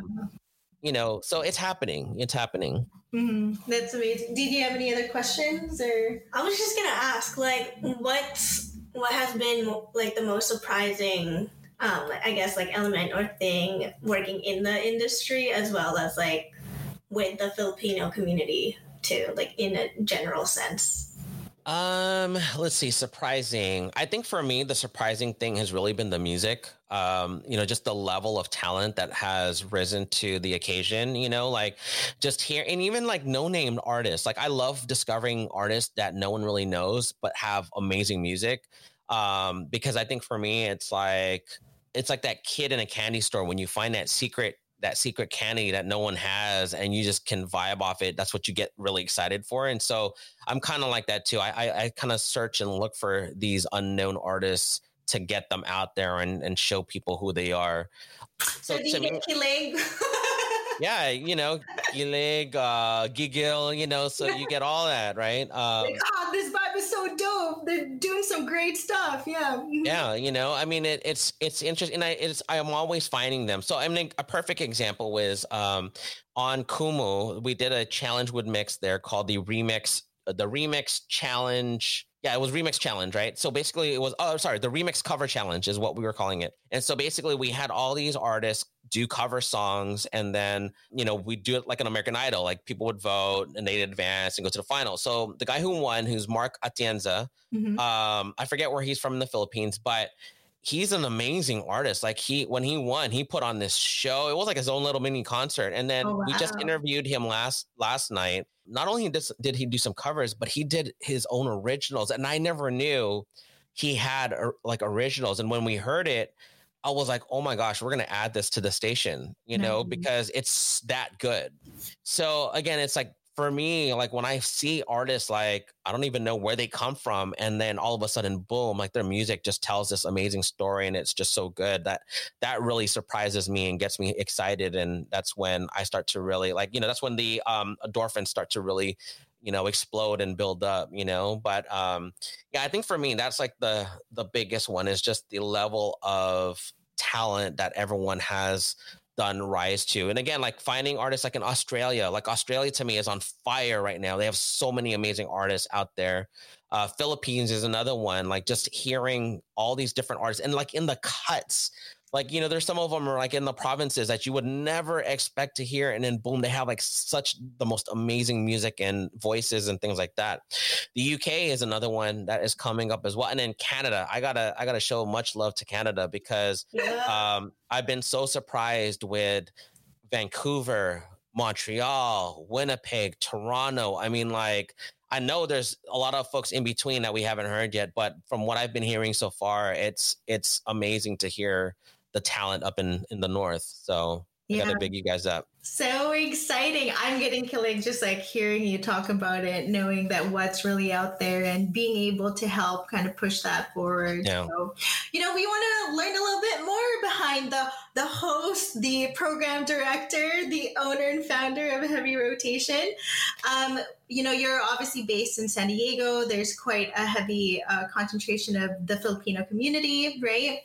so it's happening. It's happening. Mm-hmm. That's amazing. Did you have any other questions or? I was just going to ask, like, what has been like the most surprising I guess like element or thing working in the industry, as well as like with the Filipino community too, like in a general sense? Let's see, surprising. I think for me, the surprising thing has really been the music. Just the level of talent that has risen to the occasion, like just here, and even like no-name artists. Like I love discovering artists that no one really knows, but have amazing music. Because I think for me, it's like that kid in a candy store when you find that secret candy that no one has and you just can vibe off it. That's what you get really excited for. And so I'm kind of like that too. I kind of search and look for these unknown artists to get them out there and show people who they are. So do you get Kilig? Yeah, Kilig, Gigil, so you get all that, right? This vibe is so dope. They're doing some great stuff. Yeah. Yeah, you know, I mean, it's interesting. And I'm always finding them. So I mean, a perfect example was on Kumu, we did a challenge with Mix there called the Remix Challenge. Yeah, it was Remix Challenge, right? So basically it was, the Remix Cover Challenge is what we were calling it. And so basically we had all these artists do cover songs, and then, you know, we do it like an American Idol, like people would vote and they'd advance and go to the final. So the guy who won, who's Mark Atienza, I forget where he's from in the Philippines, but he's an amazing artist. Like when he won, he put on this show. It was like his own little mini concert. And then we just interviewed him last night. Not only did he do some covers, but he did his own originals. And I never knew he had like originals. And when we heard it, I was like, oh my gosh, we're going to add this to the station, you know, because it's that good. So again, it's like, for me, like when I see artists, like I don't even know where they come from, and then all of a sudden, boom, like their music just tells this amazing story, and it's just so good that really surprises me and gets me excited. And that's when I start to really like, you know, that's when the endorphins start to really, you know, explode and build up, you know. But yeah, I think for me, that's like the biggest one is just the level of talent that everyone has done rise to. And again, like finding artists like in Australia to me is on fire right now. They have so many amazing artists out there. Philippines is another one, like just hearing all these different artists and like in the cuts, like, you know, there's some of them are like in the provinces that you would never expect to hear. And then boom, they have like such the most amazing music and voices and things like that. The UK is another one that is coming up as well. And then Canada, I gotta show much love to Canada because I've been so surprised with Vancouver, Montreal, Winnipeg, Toronto. I mean, like, I know there's a lot of folks in between that we haven't heard yet, but from what I've been hearing so far, it's amazing to hear the talent up in the north. So I gotta big you guys up. So exciting. I'm getting killing just like hearing you talk about it, knowing that what's really out there and being able to help kind of push that forward. Yeah. So, you know, we want to learn a little bit more behind the host, the program director, the owner and founder of Heavy Rotation. You know, you're obviously based in San Diego. There's quite a heavy concentration of the Filipino community, right?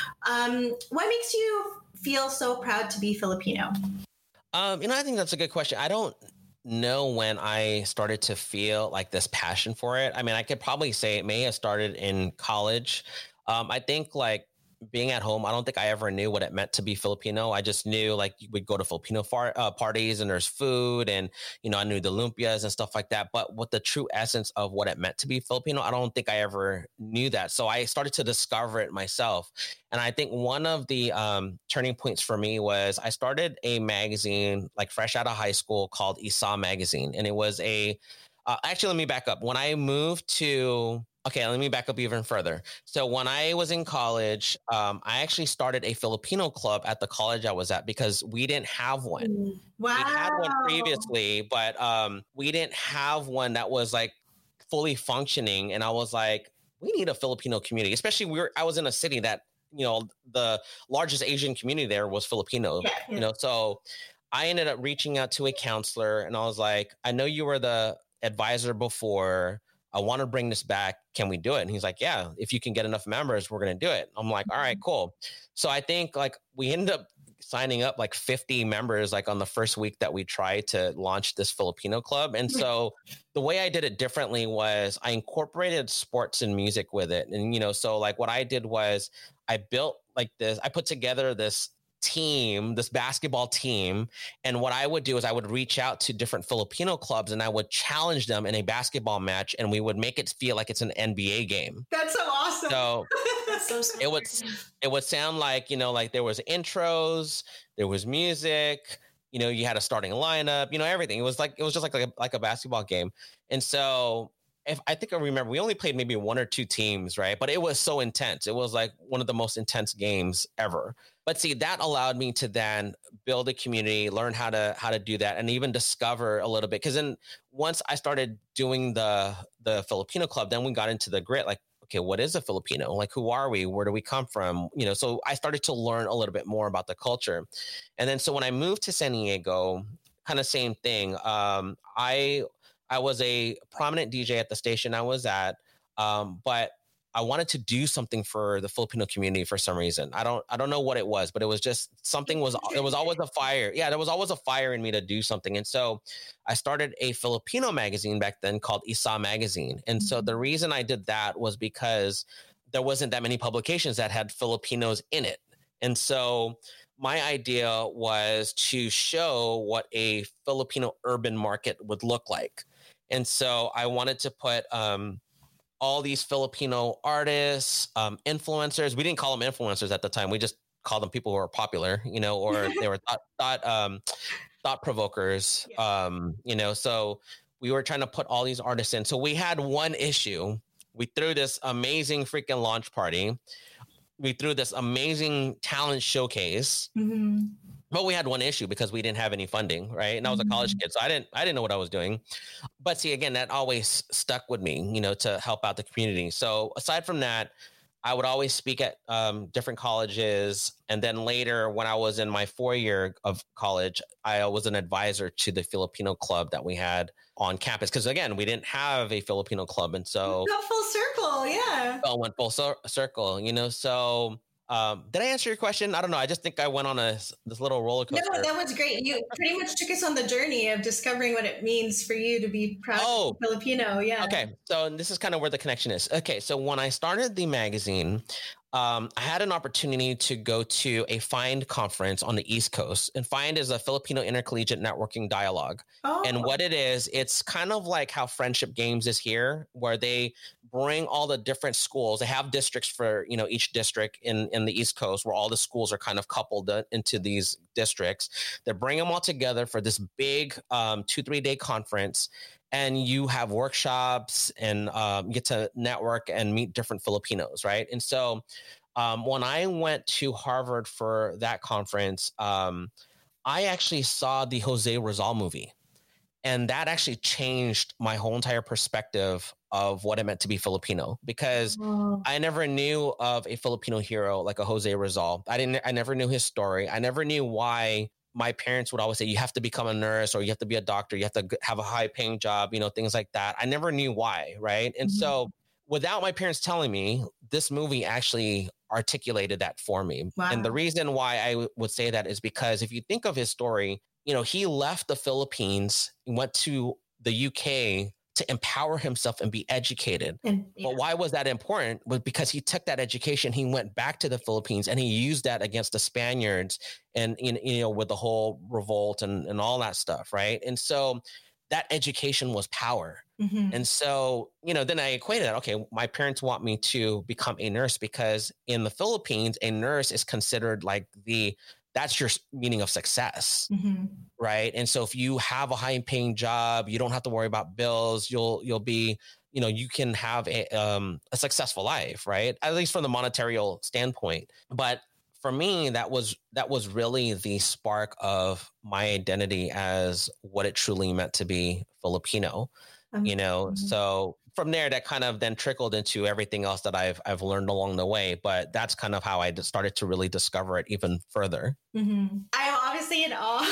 What makes you feel so proud to be Filipino? You know, I think that's a good question. I don't know when I started to feel like this passion for it. I mean, I could probably say it may have started in college. I think like being at home, I don't think I ever knew what it meant to be Filipino. I just knew like we'd go to Filipino parties and there's food and, you know, I knew the lumpias and stuff like that. But what the true essence of what it meant to be Filipino, I don't think I ever knew that. So I started to discover it myself. And I think one of the turning points for me was I started a magazine like fresh out of high school called Isa Magazine. And it was actually, let me back up. When I moved to... Okay, let me back up even further. So when I was in college, I actually started a Filipino club at the college I was at because we didn't have one. Wow. We had one previously, but we didn't have one that was like fully functioning. And I was like, we need a Filipino community, especially I was in a city that, you know, the largest Asian community there was Filipino, you know, so I ended up reaching out to a counselor and I was like, I know you were the advisor before. I want to bring this back. Can we do it? And he's like, yeah, if you can get enough members, we're going to do it. I'm like, all right, cool. So I think like we ended up signing up like 50 members like on the first week that we tried to launch this Filipino club. And so the way I did it differently was I incorporated sports and music with it. And, you know, so like what I did was I put together this basketball team. And what I would do is I would reach out to different Filipino clubs and I would challenge them in a basketball match and we would make it feel like it's an NBA game. That's so awesome. So That's so smart. it would sound like, you know, like there was intros, there was music, you know, you had a starting lineup, you know, everything. It was just like a basketball game. And so I think I remember we only played maybe one or two teams, right? But it was so intense. It was like one of the most intense games ever. But see, that allowed me to then build a community, learn how to do that, and even discover a little bit. Because then once I started doing the Filipino club, then we got into the grit. Like, okay, what is a Filipino? Like, who are we? Where do we come from? You know, so I started to learn a little bit more about the culture. And then so when I moved to San Diego, kind of same thing. I was a prominent DJ at the station I was at. But I wanted to do something for the Filipino community for some reason. I don't know what it was, but it was just there was always a fire. Yeah, there was always a fire in me to do something. And so I started a Filipino magazine back then called Isa Magazine. And so the reason I did that was because there wasn't that many publications that had Filipinos in it. And so my idea was to show what a Filipino urban market would look like. And so I wanted to put all these Filipino artists, influencers. We didn't call them influencers at the time. We just called them people who were popular, or they were thought provokers, So we were trying to put all these artists in. So we had one issue. We threw this amazing freaking launch party. We threw this amazing talent showcase. But we had one issue because we didn't have any funding, right? And I was a college kid, so I didn't know what I was doing. But see, again, that always stuck with me, to help out the community. So aside from that, I would always speak at different colleges. And then later, when I was in my 4th year of college, I was an advisor to the Filipino club that we had on campus. Because again, we didn't have a Filipino club. And so... Got full circle, yeah. I went full circle, so... did I answer your question? I don't know. I just think I went on this little roller coaster. No, that was great. You pretty much took us on the journey of discovering what it means for you to be proud Filipino. Yeah. Okay. So this is kind of where the connection is. Okay. So when I started the magazine, I had an opportunity to go to a FIND conference on the East Coast. And FIND is a Filipino Intercollegiate Networking Dialogue. Oh. And what it is, it's kind of like how Friendship Games is here, where they bring all the different schools. They have districts for, each district in the East Coast, where all the schools are kind of coupled into these districts. They bring them all together for this big 2-3 day conference. And you have workshops and get to network and meet different Filipinos, right? And so when I went to Harvard for that conference, I actually saw the Jose Rizal movie. And that actually changed my whole entire perspective of what it meant to be Filipino, because I never knew of a Filipino hero like a Jose Rizal. I never knew his story. I never knew why my parents would always say, you have to become a nurse or you have to be a doctor. You have to have a high paying job, things like that. I never knew why. Right. And so without my parents telling me, this movie actually articulated that for me. Wow. And the reason why I would say that is because if you think of his story, he left the Philippines, went to the UK to empower himself and be educated. But why was that important? Was because he took that education, he went back to the Philippines and he used that against the Spaniards and, with the whole revolt and all that stuff. Right. And so that education was power. And so, then I equated that. Okay, my parents want me to become a nurse because in the Philippines, a nurse is considered like that's your meaning of success. Right. And so if you have a high paying job, you don't have to worry about bills. You'll be, you can have a successful life, right? At least from the monetary standpoint. But for me, that was really the spark of my identity as what it truly meant to be Filipino, So from there, that kind of then trickled into everything else that I've learned along the way. But that's kind of how I started to really discover it even further. I'm obviously in awe.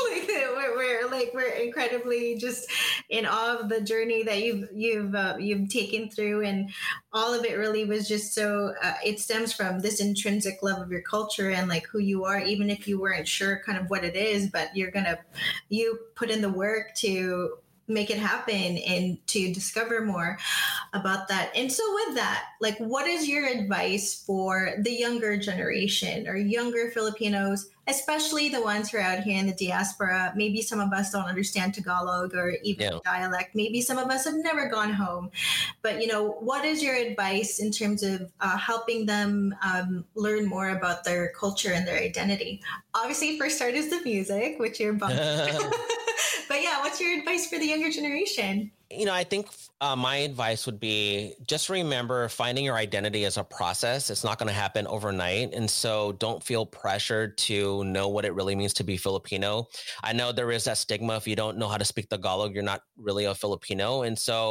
We're incredibly just in awe of the journey that you've taken through, and all of it really was just so. It stems from this intrinsic love of your culture and like who you are, even if you weren't sure kind of what it is, but you put in the work to make it happen and to discover more about that. And so with that, like, what is your advice for the younger generation or younger Filipinos, especially the ones who are out here in the diaspora? Maybe some of us don't understand Tagalog or even dialect. Maybe some of us have never gone home. But, what is your advice in terms of helping them learn more about their culture and their identity? Obviously, first start is the music, which you're bumping. But yeah, what's your advice for the younger generation? I think my advice would be just remember finding your identity as a process. It's not going to happen overnight. And so don't feel pressured to know what it really means to be Filipino. I know there is that stigma. If you don't know how to speak Tagalog, you're not really a Filipino. And so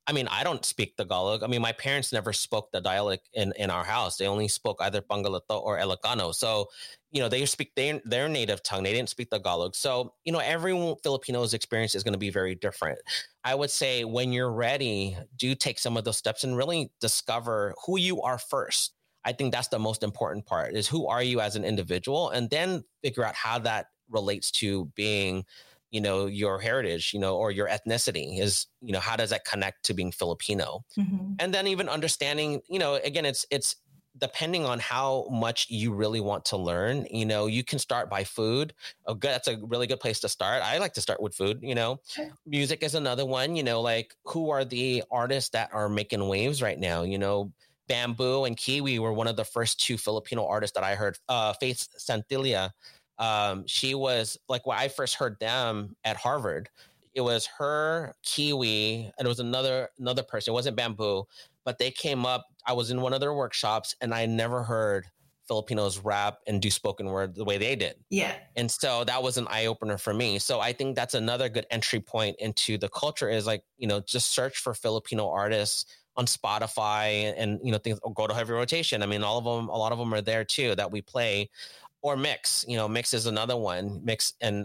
I mean, I don't speak Tagalog. I mean, my parents never spoke the dialect in our house. They only spoke either Pangalato or Ilocano. So, they speak their native tongue. They didn't speak Tagalog. So, every Filipino's experience is going to be very different. I would say when you're ready, do take some of those steps and really discover who you are first. I think that's the most important part, is who are you as an individual, and then figure out how that relates to being, your heritage, or your ethnicity is, how does that connect to being Filipino? Mm-hmm. And then even understanding, again, it's depending on how much you really want to learn. You can start by food. That's a really good place to start. I like to start with food. Music is another one. Like, who are the artists that are making waves right now? Bamboo and Kiwi were one of the first two Filipino artists that I heard. Faith Santilia. She was like, when I first heard them at Harvard, it was her, Kiwi, and it was another person. It wasn't Bamboo, but they came up. I was in one of their workshops, and I never heard Filipinos rap and do spoken word the way they did. Yeah. And so that was an eye opener for me. So I think that's another good entry point into the culture, is like, just search for Filipino artists on Spotify and things, or go to Heavy Rotation. I mean, a lot of them are there too that we play. Or Mix, Mix is another one. Mix and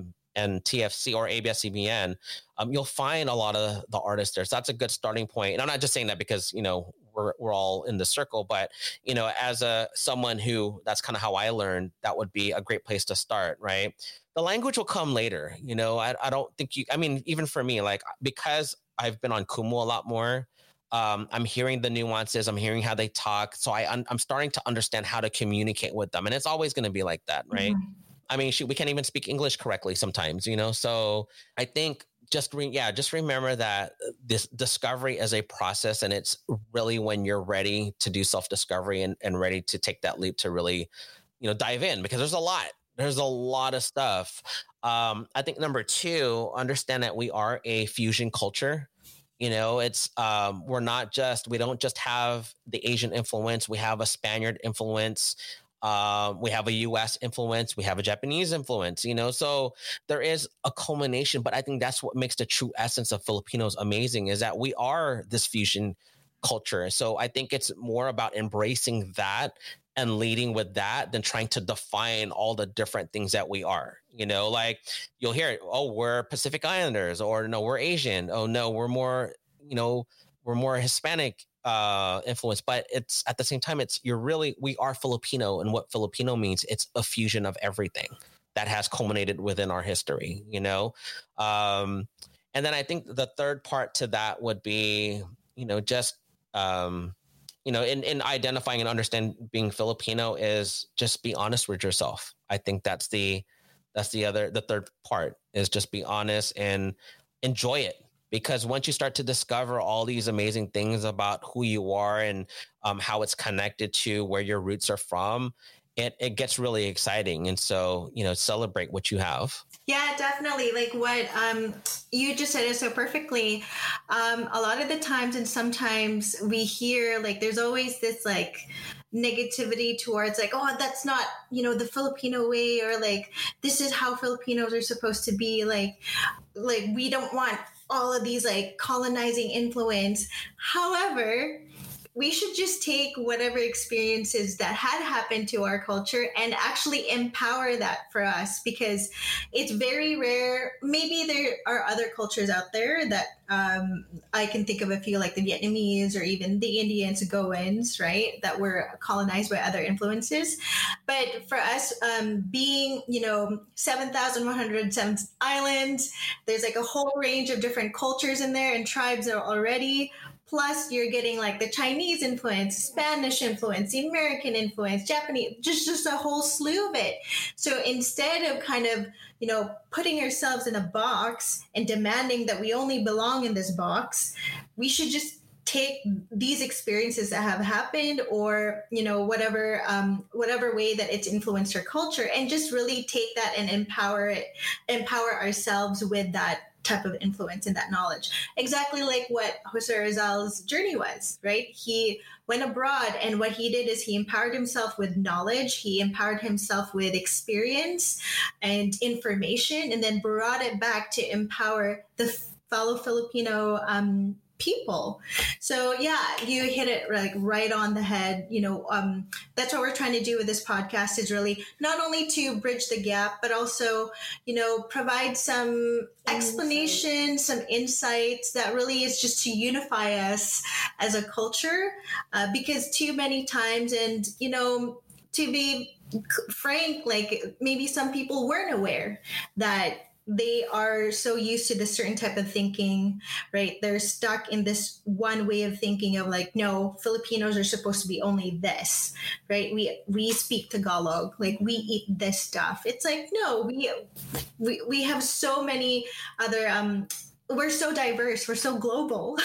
TFC or ABS-CBN. You'll find a lot of the artists there. So that's a good starting point. And I'm not just saying that because we're all in the circle, but as someone who, that's kind of how I learned, that would be a great place to start, right? The language will come later. I don't think even for me, like, because I've been on Kumu a lot more. I'm hearing the nuances. I'm hearing how they talk. So I'm starting to understand how to communicate with them. And it's always going to be like that, right? Mm-hmm. I mean, we can't even speak English correctly sometimes, So I think just remember that this discovery is a process, and it's really when you're ready to do self-discovery and ready to take that leap to really, dive in, because there's a lot of stuff. I think number 2, understand that we are a fusion culture. It's we don't just have the Asian influence. We have a Spaniard influence. We have a US influence. We have a Japanese influence, so there is a culmination, but I think that's what makes the true essence of Filipinos amazing, is that we are this fusion culture. So I think it's more about embracing that and leading with that than trying to define all the different things that we are. Like, you'll hear it, oh, we're Pacific Islanders, or no, we're Asian. Oh no, we're more Hispanic influence. But it's at the same time, we are Filipino, and what Filipino means, it's a fusion of everything that has culminated within our history. And then I think the third part to that would be, just in identifying and understand being Filipino is just be honest with yourself. I think that's the third part, is just be honest and enjoy it. Because once you start to discover all these amazing things about who you are and how it's connected to where your roots are from, it gets really exciting. And so, celebrate what you have. Yeah, definitely. Like what you just said it so perfectly. A lot of the times, and sometimes we hear, like, there's always this like negativity towards like, oh, that's not, the Filipino way, or like, this is how Filipinos are supposed to be. Like we don't want all of these like colonizing influence. However, we should just take whatever experiences that had happened to our culture and actually empower that for us, because it's very rare. Maybe there are other cultures out there that I can think of a few, like the Vietnamese or even the Indians, Goans, right, that were colonized by other influences. But for us, being, 7,107 islands, there's like a whole range of different cultures in there and tribes are already. Plus, you're getting like the Chinese influence, Spanish influence, the American influence, Japanese, just a whole slew of it. So instead of kind of, putting ourselves in a box and demanding that we only belong in this box, we should just take these experiences that have happened, or, whatever way that it's influenced our culture, and just really take that and empower ourselves with that type of influence and that knowledge. Exactly like what Jose Rizal's journey was, right? He went abroad, and what he did is he empowered himself with knowledge. He empowered himself with experience and information, and then brought it back to empower the fellow Filipino people. So yeah, you hit it like right on the head. That's what we're trying to do with this podcast, is really not only to bridge the gap, but also, provide some explanation, some insights that really is just to unify us as a culture. Because too many times, and, to be frank, like maybe some people weren't aware that they are so used to this certain type of thinking, right? They're stuck in this one way of thinking of like, no, Filipinos are supposed to be only this, right? We speak Tagalog, like we eat this stuff. It's like, no, we have so many other, we're so diverse, we're so global.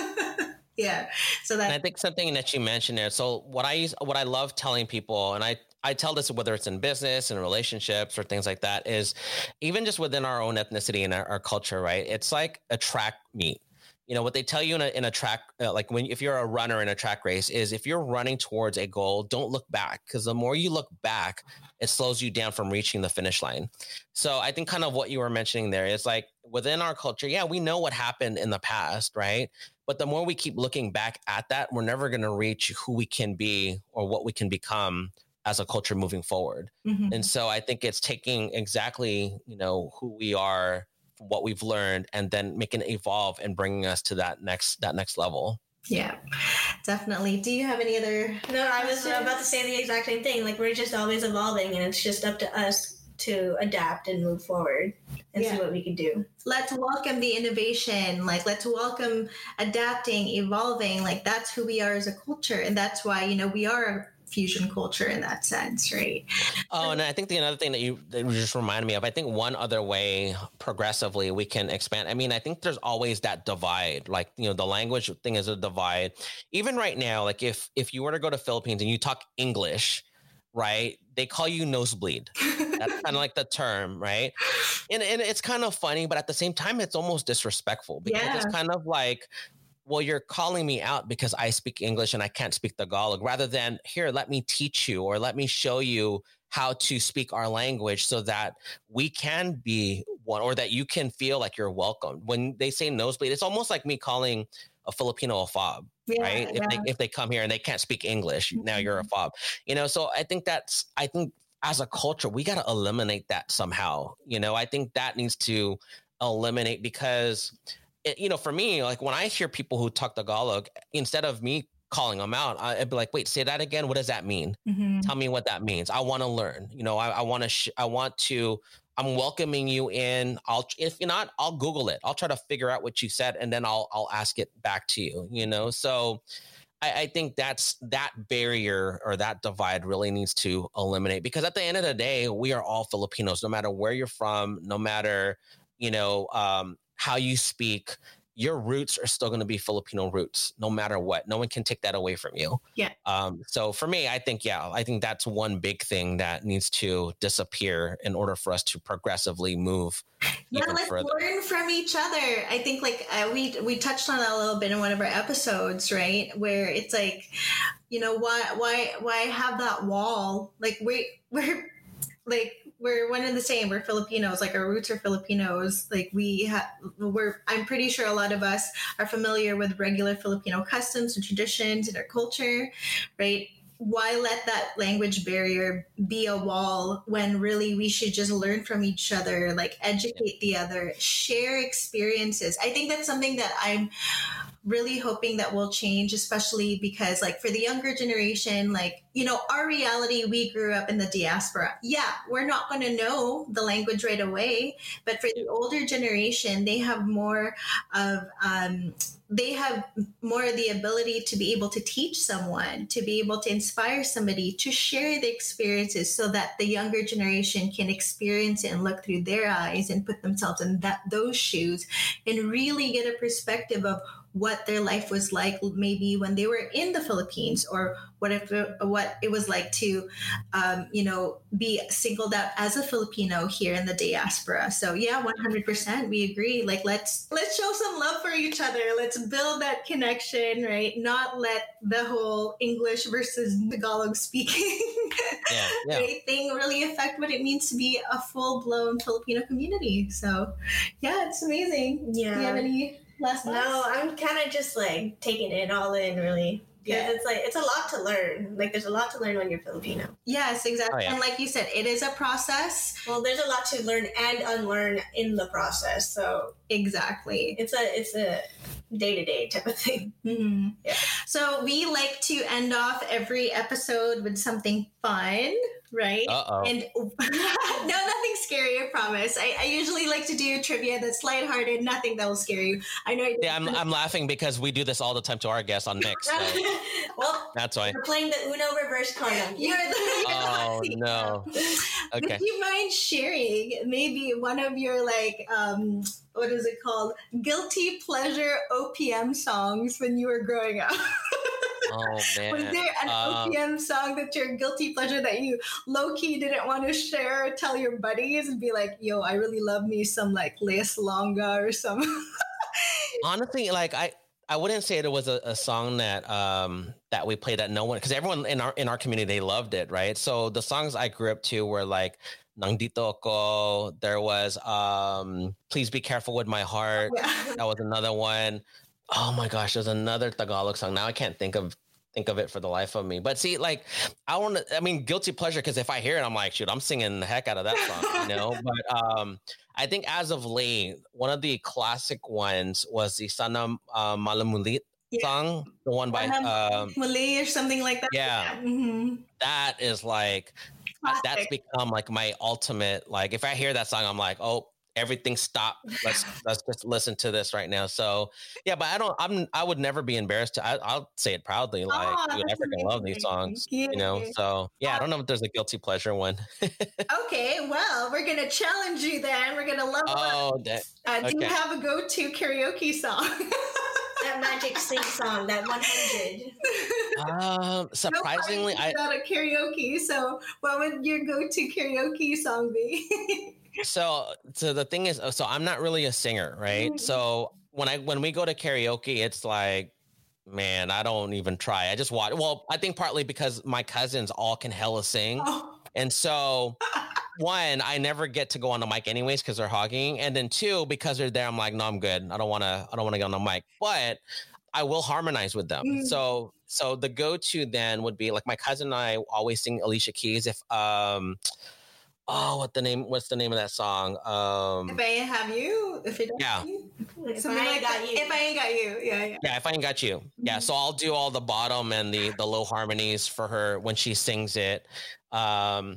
Yeah. So and I think something that you mentioned there. So what I love telling people, and I tell this whether it's in business and relationships or things like that, is even just within our own ethnicity and our culture, right? It's like a track meet. What they tell you in a track, like if you're a runner in a track race, is if you're running towards a goal, don't look back, because the more you look back, it slows you down from reaching the finish line. So I think kind of what you were mentioning there is like within our culture, yeah, we know what happened in the past, right? But the more we keep looking back at that, we're never going to reach who we can be or what we can become as a culture moving forward. Mm-hmm. And so I think it's taking exactly, who we are, what we've learned, and then making it evolve and bringing us to that next level. Yeah, definitely. Do you have any other? No, I was about to say the exact same thing. Like, we're just always evolving, and it's just up to us to adapt and move forward and see what we can do. Let's welcome the innovation. Like, let's welcome adapting, evolving. Like, that's who we are as a culture. And that's why, we are a fusion culture in that sense, right? Oh, and I think the another thing that you just reminded me of, I think one other way progressively we can expand. I mean, I think there's always that divide, like, the language thing is a divide. Even right now, like if you were to go to Philippines and you talk English, right, they call you nosebleed. That's kind of like the term, right? And it's kind of funny, but at the same time, it's almost disrespectful, because it's kind of like, well, you're calling me out because I speak English and I can't speak Tagalog, rather than, here, let me teach you, or let me show you how to speak our language so that we can be one, or that you can feel like you're welcome. When they say nosebleed, it's almost like me calling a Filipino a fob, right? If they come here and they can't speak English, now you're a fob, So I think as a culture, we got to eliminate that somehow. I think that needs to eliminate, because for me, like when I hear people who talk Tagalog, instead of me calling them out, I'd be like, wait, say that again. What does that mean? Mm-hmm. Tell me what that means. I want to learn, I'm welcoming you in. If you're not, I'll Google it. I'll try to figure out what you said, and then I'll ask it back to you, So I think that barrier or that divide really needs to eliminate, because at the end of the day, we are all Filipinos, no matter where you're from, no matter, how you speak. Your roots are still going to be Filipino roots, no matter what. No one can take that away from you. Yeah. So for me, I think that's one big thing that needs to disappear in order for us to progressively move even let's further. Learn from each other. I think we touched on that a little bit in one of our episodes, right? Where it's like, why have that wall? Like we're like, we're one and the same. We're Filipinos. Like, our roots are Filipinos. Like, I'm pretty sure a lot of us are familiar with regular Filipino customs and traditions and our culture, right? Why let that language barrier be a wall when really we should just learn from each other, like educate the other, share experiences? I think that's something that I'm really hoping that will change, especially because, like, for the younger generation, like, our reality, we grew up in the diaspora. Yeah, we're not going to know the language right away, but for the older generation, they have more of the ability to be able to teach someone, to be able to inspire somebody, to share the experiences so that the younger generation can experience it and look through their eyes and put themselves in those shoes and really get a perspective of what their life was like, maybe when they were in the Philippines, or what it was like to, be singled out as a Filipino here in the diaspora. So yeah, 100%, we agree. Like, let's show some love for each other. Let's build that connection, right? Not let the whole English versus Tagalog speaking right, thing really affect what it means to be a full-blown Filipino community. So yeah, it's amazing. Yeah. Do you have any Last thoughts? No, I'm kind of just like taking it all in, really. Because Yeah. it's like, it's a lot to learn. Like, there's a lot to learn when you're Filipino. Yes, exactly. Oh, yeah. And like you said, it is a process. Well, there's a lot to learn and unlearn in the process. So Exactly. it's a day-to-day type of thing. hmm Yeah. So we like to end off every episode with something fun, right? Uh-oh. And no, nothing scary, I promise. I usually like to do trivia that's lighthearted, nothing that will scare you. I know. Yeah, I'm laughing because we do this all the time to our guests on Mix. So Well, that's why. we're playing the Uno reverse card on you. You're the Oh no. Okay. Would you mind sharing maybe one of your like what is it called? Guilty pleasure OPM songs when you were growing up? Oh man. Was there an OPM song that your guilty pleasure that you low key didn't want to share or tell your buddies and be like, yo, I really love me some like Les Longa or some Honestly, like I wouldn't say it was a song that that we played that no one, because everyone in our community, they loved it, right? So the songs I grew up to were like Nandito Ko, there was Please Be Careful With My Heart. Yeah. That was another one. Oh my gosh, there's another Tagalog song. Now I can't think of it for the life of me. But see, like I mean, guilty pleasure, because if I hear it, I'm like, shoot, I'm singing the heck out of that song, you know? But I think as of late, one of the classic ones was the Sana Malamulit song, the one by Malay or something like that. Yeah. Mm-hmm. That is like that's become like my ultimate, like if I hear that song, I'm like, oh, everything stop. Let's just listen to this right now. So yeah, but I would never be embarrassed to. I'll say it proudly. Like, dude, I freaking love these songs. Yeah. You know. So yeah, I don't know if there's a guilty pleasure one. Okay, well, we're gonna challenge you then. We're gonna level up. Oh, that, Do you okay. have a go-to karaoke song? That magic sing song, that 100. Surprisingly, I about a karaoke. So, what would your go-to karaoke song be? So the thing is, so I'm not really a singer, right? So when we go to karaoke, it's like, man, I don't even try. I just watch. Well, I think partly because my cousins all can hella sing, and so one, I never get to go on the mic anyways because they're hogging, and then two, because they're there, I'm like, no, I'm good. I don't want to get on the mic, but I will harmonize with them. So the go-to then would be like my cousin and I always sing Alicia Keys. If what's the name of that song? If I Ain't Have You, if it don't Yeah. have you. If Something I like Ain't Got that. You. If I Ain't Got You. Yeah. Yeah, If I Ain't Got You. Yeah, so I'll do all the bottom and the low harmonies for her when she sings it. And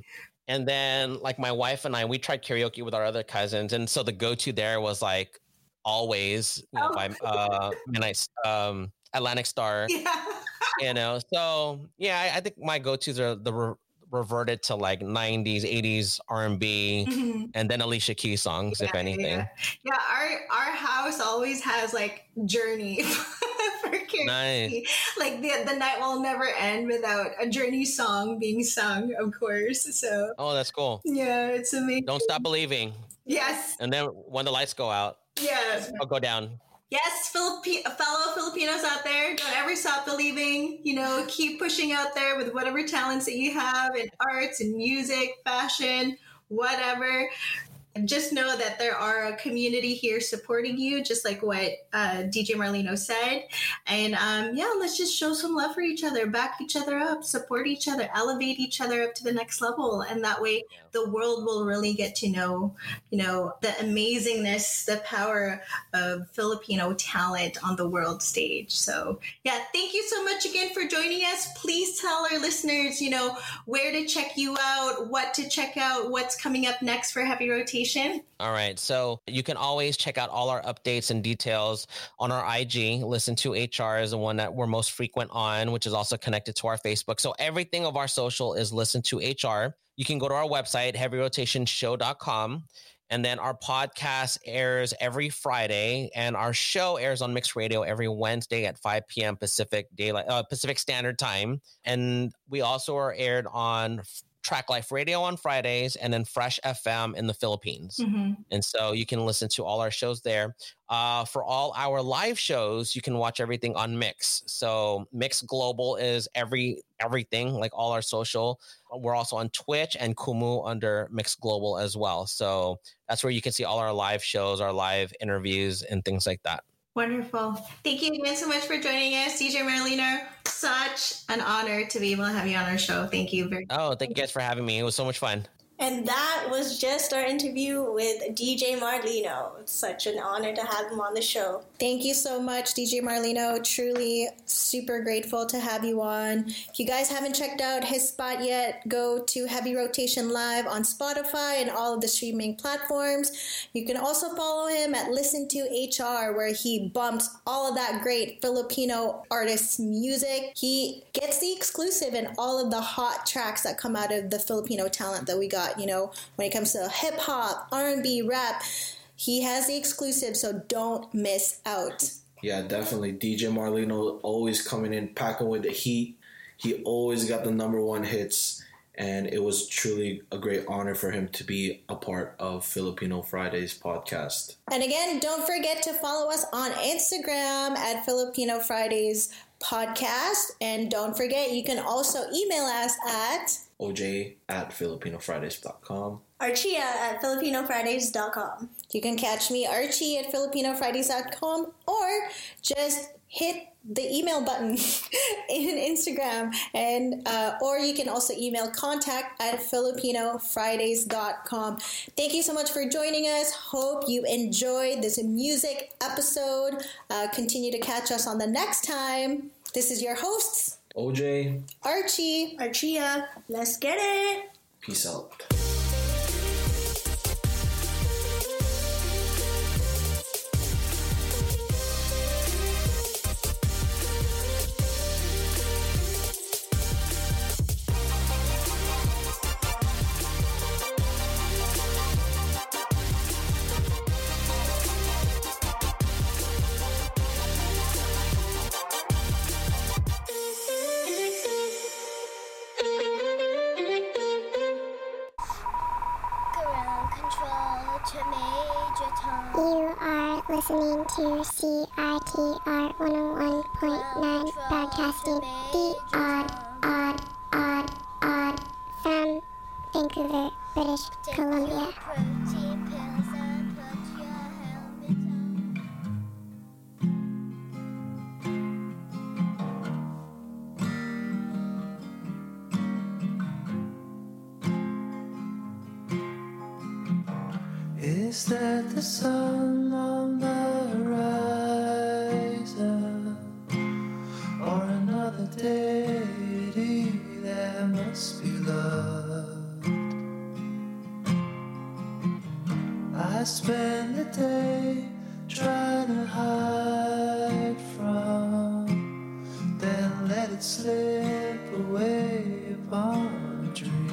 then like my wife and I, we tried karaoke with our other cousins, and so the go-to there was like Always, you know, by Midnight Atlantic Star. Yeah. You know, so yeah, I think my go-tos are reverted to like 90s, 80s R&B, Mhm. and then Alicia Keys songs, if anything. Yeah, our house always has like Journey for karaoke. Nice. Like the night will never end without a Journey song being sung, of course. So Oh, that's cool. yeah, it's amazing. Don't Stop Believing. Yes, And then when the lights go out, yes, I'll go down. yes. Fellow Filipinos out there, don't ever stop believing. You know, keep pushing out there with whatever talents that you have in arts and music, fashion, whatever. Just know that there are a community here supporting you, just like what DJ Marlino said. And let's just show some love for each other, back each other up, support each other, elevate each other up to the next level. And that way the world will really get to know, the amazingness, the power of Filipino talent on the world stage. So yeah, thank you so much again for joining us. Please tell our listeners, where to check you out, what to check out, what's coming up next for Heavy Rotation. All right. So you can always check out all our updates and details on our IG. Listen to HR is the one that we're most frequent on, which is also connected to our Facebook. So everything of our social is Listen to HR. You can go to our website, heavyrotationshow.com. And then our podcast airs every Friday, and our show airs on Mixed Radio every Wednesday at 5 p.m. Pacific Standard Time. And we also are aired on Track Life Radio on Fridays, and then Fresh FM in the Philippines. Mm-hmm. And so you can listen to all our shows there. For all our live shows, you can watch everything on Mix. So Mix Global is everything, like all our social. We're also on Twitch and Kumu under Mix Global as well. So that's where you can see all our live shows, our live interviews, and things like that. Wonderful. Thank you again so much for joining us, DJ Marlino. Such an honor to be able to have you on our show. Thank you very much. Oh, thank you guys for having me. It was so much fun. And that was just our interview with DJ Marlino. It's such an honor to have him on the show. Thank you so much, DJ Marlino. Truly super grateful to have you on. If you guys haven't checked out his spot yet, go to Heavy Rotation Live on Spotify and all of the streaming platforms. You can also follow him at Listen to HR, where he bumps all of that great Filipino artists' music. He gets the exclusive in all of the hot tracks that come out of the Filipino talent that we got. You know, when it comes to hip hop, R&B, rap, he has the exclusive, so don't miss out. Yeah, definitely. DJ Marlino always coming in, packing with the heat. He always got the number one hits, and it was truly a great honor for him to be a part of Filipino Fridays podcast. And again, don't forget to follow us on Instagram at Filipino Fridays podcast. And don't forget, you can also email us at OJ@FilipinoFridays.com. Archia at FilipinoFridays.com. You can catch me, Archie, at FilipinoFridays.com, or just hit the email button in Instagram, and or you can also email contact@FilipinoFridays.com. Thank you so much for joining us. Hope you enjoyed this music episode. Continue to catch us on the next time. This is your hosts, OJ, Archie, Archia, let's get it. peace out. Ground control to Major Tom. You are listening to CITR 101.9 broadcasting the odd from Vancouver, British Columbia. Protein pills and put your helmet on. Is that the sun on the horizon, or another deity that must be loved? I spend the day trying to hide from, then let it slip away upon a dream.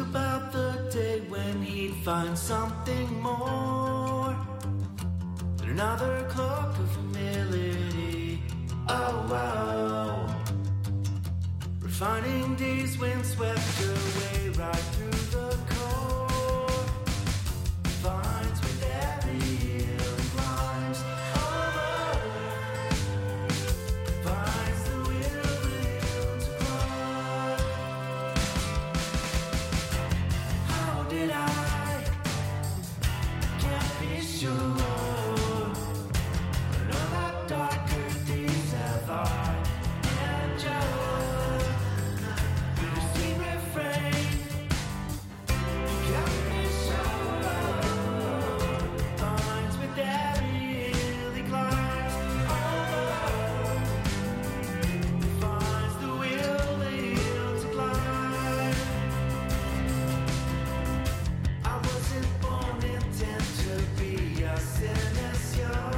about the day when he'd find something more than another cloak of humility. Oh, wow. Refining days wind swept away right through the core. Vines with every hill climbs. Oh, finds the will to climb. How did I? Can't be sure. But all that darker days have I enjoyed. Bittersweet refrain. Can't be sure. Vines with every hill he climbs. Oh, finds the will to climb. I wasn't born intent to be a cynic.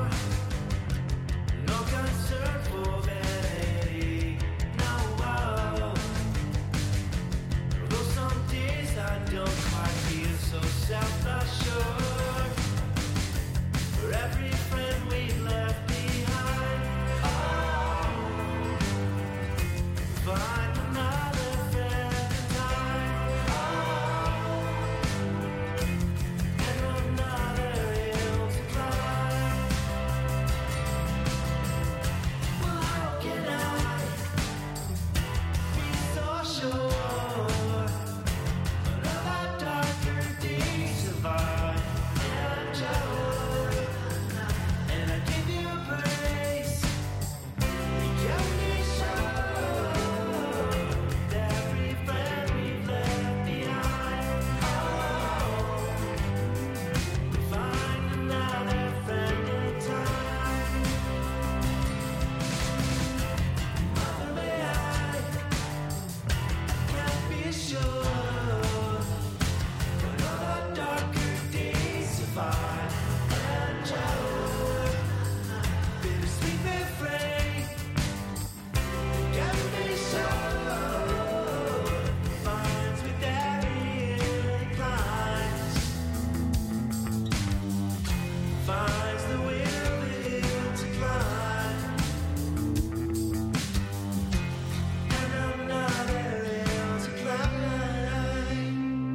No concern for vanity. No. Although some days I don't quite feel so self-assured. For every friend we've left behind, find another friend in time. And another hill to climb. Well, how can I be so sure? But all that darker days survive and enjoy. And I give you praise. You kept me sure that every friend we've left behind. Find another friend in time. Mother, may I can't be sure. But all the darker days survive and enjoy. Bittersweet refrain. Can't be sure. Finds with every hill climbs. Finds the will to climb. And another hill to climb.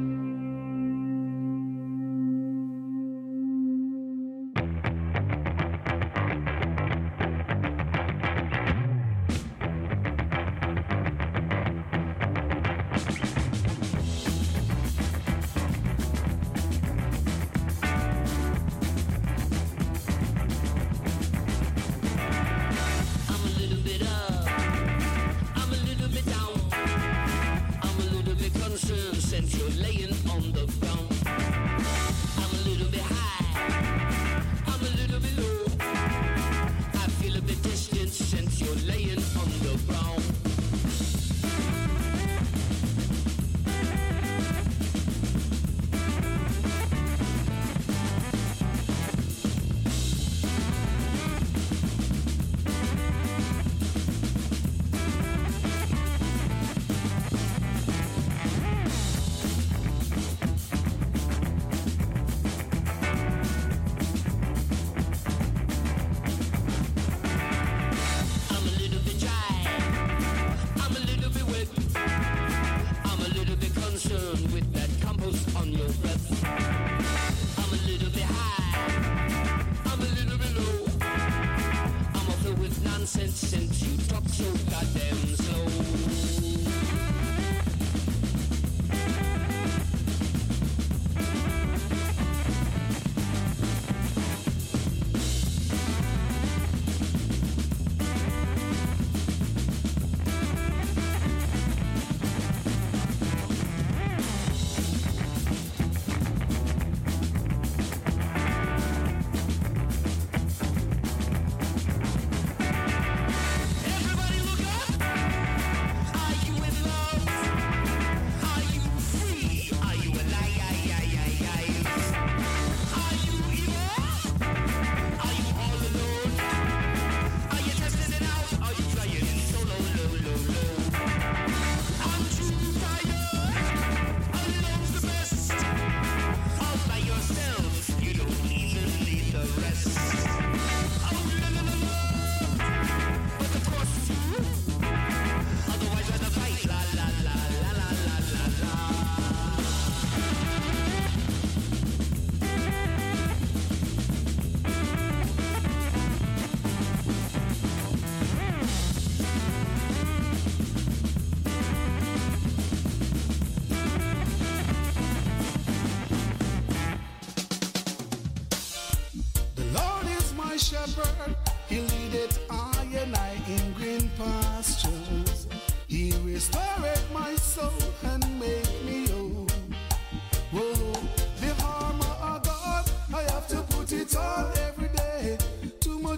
I'm a little bit up, I'm a little bit down, I'm a little bit concerned since you're laying on the ground. I'm a little bit high, I'm a little bit low, I feel a bit distant since you're laying on the ground.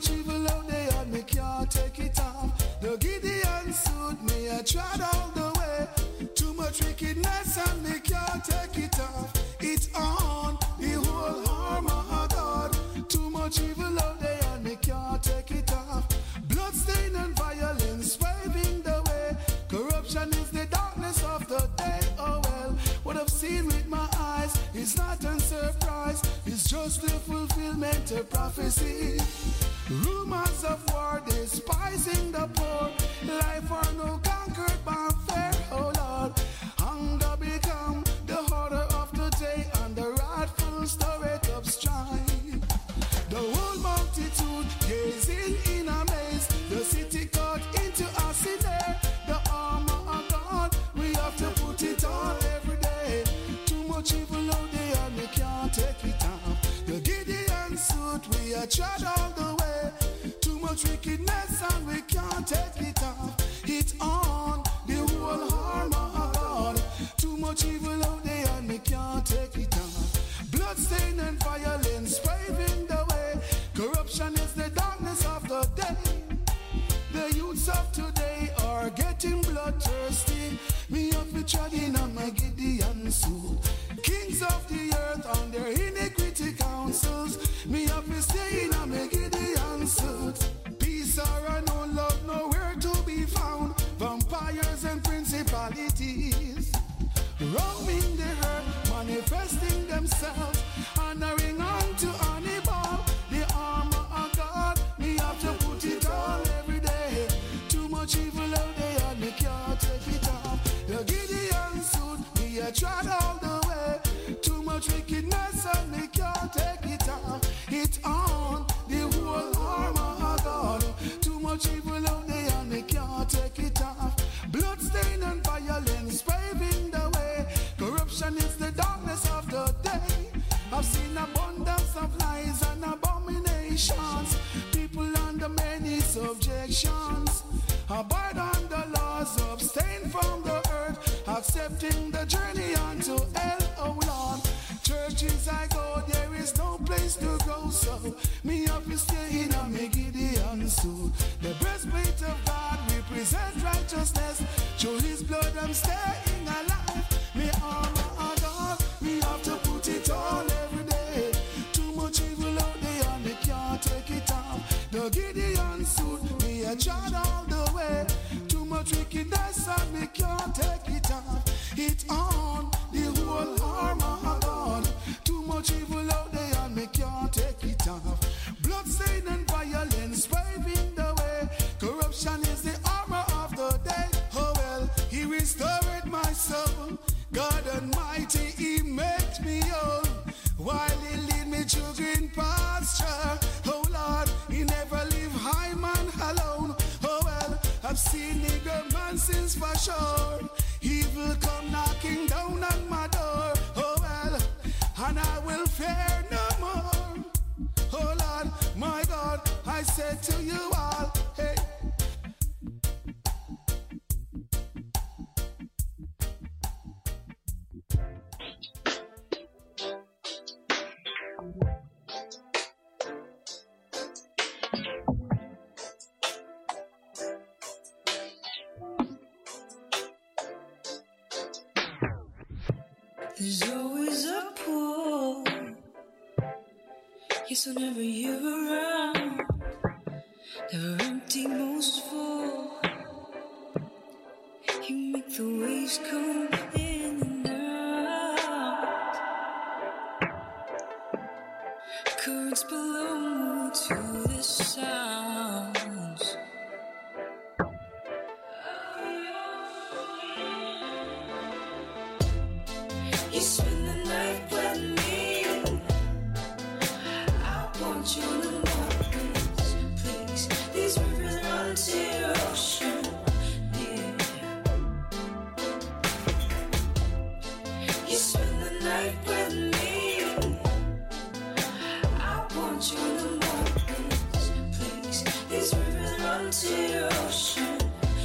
much evil out there and me can't take it off. The Gideon suit me I tried all the way. Too much wickedness and me can't take it off. It's on the whole armor of God. Too much evil out there and me can't take it off. Bloodstain and violence paving the way. Corruption is the darkness of the day. Oh well, what I've seen with my eyes is not a surprise. It's just the fulfillment of prophecy. Rumors of war despising the poor. Life are no conquered by fair, oh Lord. Hunger become the order of the day, and the wrathful stir it up strife. The whole multitude gazing in amaze. The city caught into a snare. The armor of God, we have to put it on every day. Too much evil out there and we can't take it off. The Gideon suit, we are tried all the way. Too much wickedness and we can't take it off. It's on the whole armor of God. Too much evil out there and we can't take it off. Bloodstain and violence paving the way. Corruption is the darkness of the day. The youths of today are getting bloodthirsty. Me up be treading on my Gideon suit. Kings of the earth on their iniquity councils. Me up be staying on my Gideon suit. Peace or no love nowhere to be found. Vampires and principalities roaming the earth, manifesting themselves, honoring unto Hannibal. The armor of God, we have to put it on every day. Too much evil out there and we can't take it off. The Gideon suit, we are tried all the way. Too much wickedness and we can't take it off. It's on the whole armor of God. Too much evil out there and we can't take it off. Bloodstain and violence paving the way. Corruption is the darkness of the day. I've seen abundance of lies and abominations. People under many subjections. Abide on the laws, abstain from the earth, accepting the journey unto hell, oh Lord. Churches I go, there is no place to go, so me up is staying on me Gideon suit. The breastplate of God represents righteousness. Through his blood I'm staying alive. Me armor of God, we have to put it on every day. Too much evil out there and we can't take it off. The Gideon suit, we are tried all the way. Too much wickedness and we can't take it off. It's on the whole armor of God. Too much evil out there and we can't take it off. Bloodstain and violence paving the way. Corruption is the armor of the day. Oh well, he restored my soul. God Almighty, he made me whole. While he lead me through green pasture. Oh Lord, he never leave high man alone. Oh well, I've seen nigger man since for sure. Evil come knocking down on my door. Oh well, and I will fear no more. Oh Lord, my God, I said to you all, hey. There's always a pull. Yes, whenever you're around, never empty, most full. You make the waves come in and out. Currents below to the sounds. You spend the night with me. I want you to know, please. These rivers run to your ocean. Yeah. You spend the night with me. I want you to know, please. These rivers run to your ocean.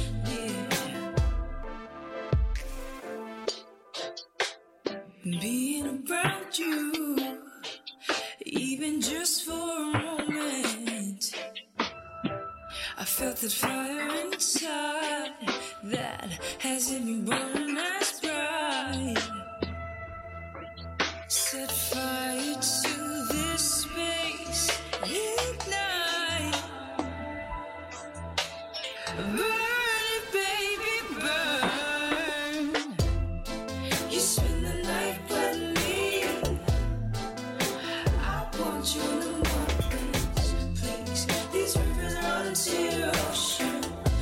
Being around you, even just for a moment, that fire inside that hasn't been burning as bright. Set fire to this space, ignite. Burn it, baby, burn. You spend the night with me. I want you in the mornings, please. These rivers run to your ocean,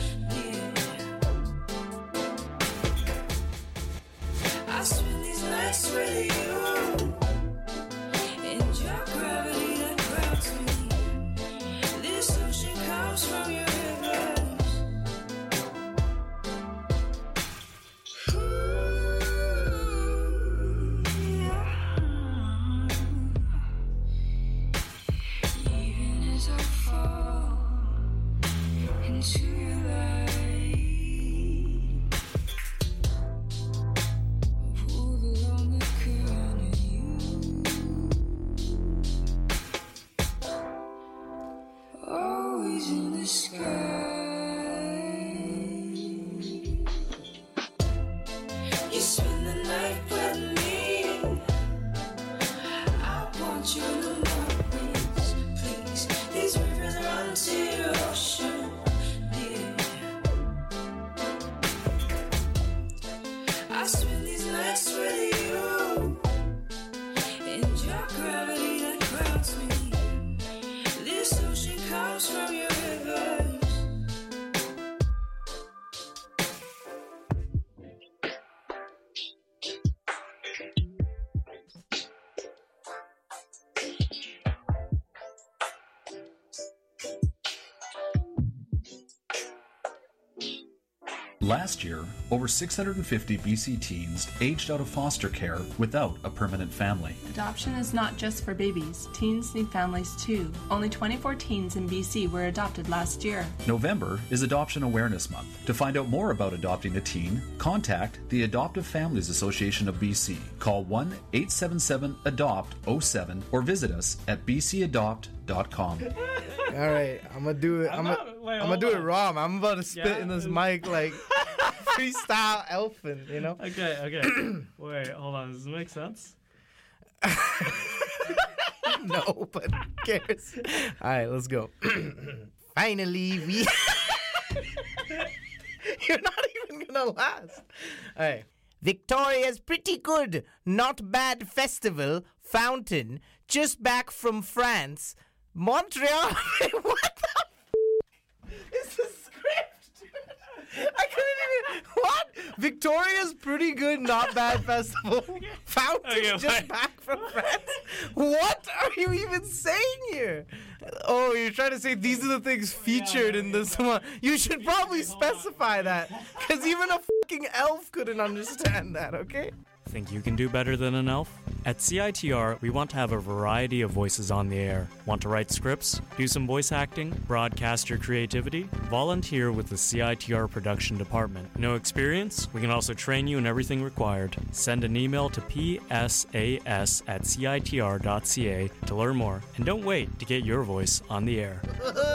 yeah. I spend these nights with you. In your gravity that grounds me. This ocean comes from your rivers. Even as I fall into your light, pull along the current of you. Always in the sky. You spend the night with me. I want you in the mornings, please. These rivers run to your ocean, yeah. I spend these nights with you. In your gravity that grounds me. This ocean comes from your rivers. Last year, over 650 BC teens aged out of foster care without a permanent family. Adoption is not just for babies. Teens need families too. Only 24 teens in BC were adopted last year. November is Adoption Awareness Month. To find out more about adopting a teen, contact the Adoptive Families Association of BC. Call 1-877-ADOPT-07 or visit us at bcadopt.com. All right, I'm gonna do it. I'm gonna do it raw. I'm about to spit in this mic like freestyle elfin, you know? Okay. Wait, hold on. Does this make sense? No, but who cares? All right, let's go. Finally, we. You're not even gonna last. All right. Victoria's pretty good, not bad festival, fountain, just back from France. Montreal. What the is the script? I couldn't even. What? Victoria's pretty good, not bad festival. Fountain just back from France. What are you even saying here? Oh, you're trying to say these are the things featured in this one. You should probably specify that, because even a fucking elf couldn't understand that. Okay. Think you can do better than an elf? At CITR, we want to have a variety of voices on the air. Want to write scripts, do some voice acting, broadcast your creativity? Volunteer with the CITR production department. No experience? We can also train you in everything required. Send an email to psas@citr.ca to learn more. And don't wait to get your voice on the air.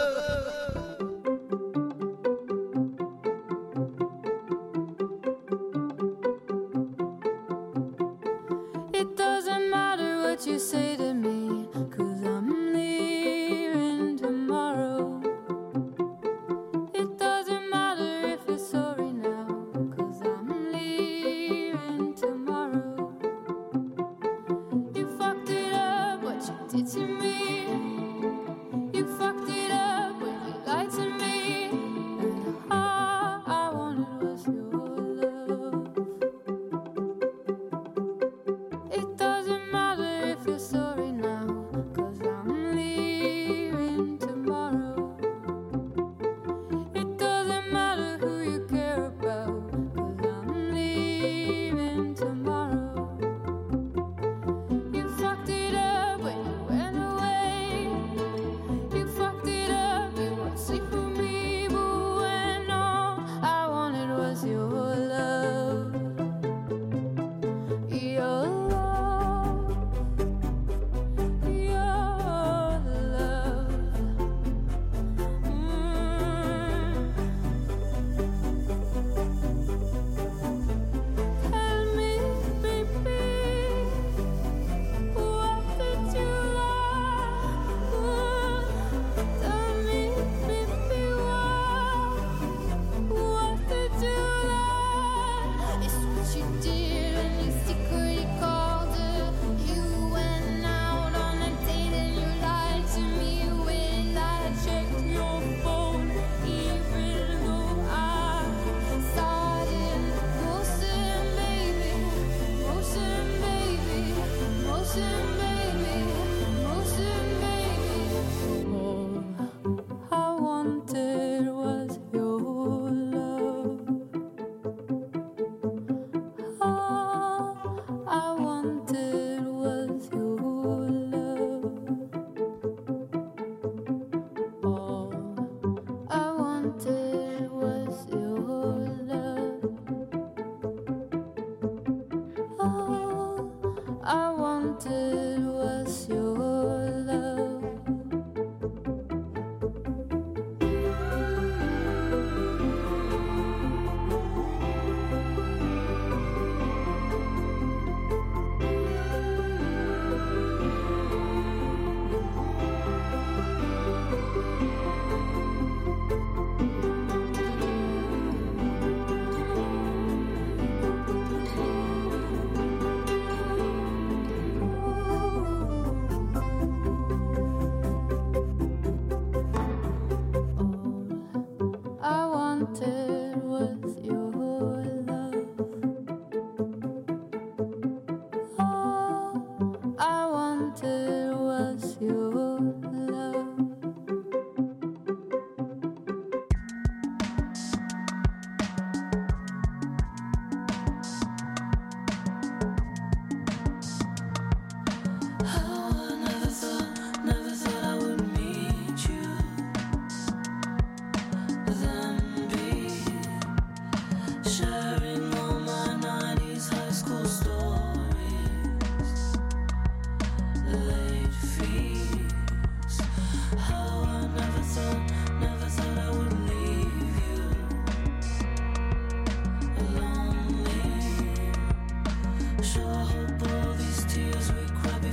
It doesn't matter what you say to me, 'cause I'm leaving tomorrow. It doesn't matter if you're sorry now, 'cause I'm leaving tomorrow. You fucked it up, what you did to me. You fucked it up when you lied to me. And all I wanted was your love. It doesn't matter if you're sorry.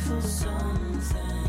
for something.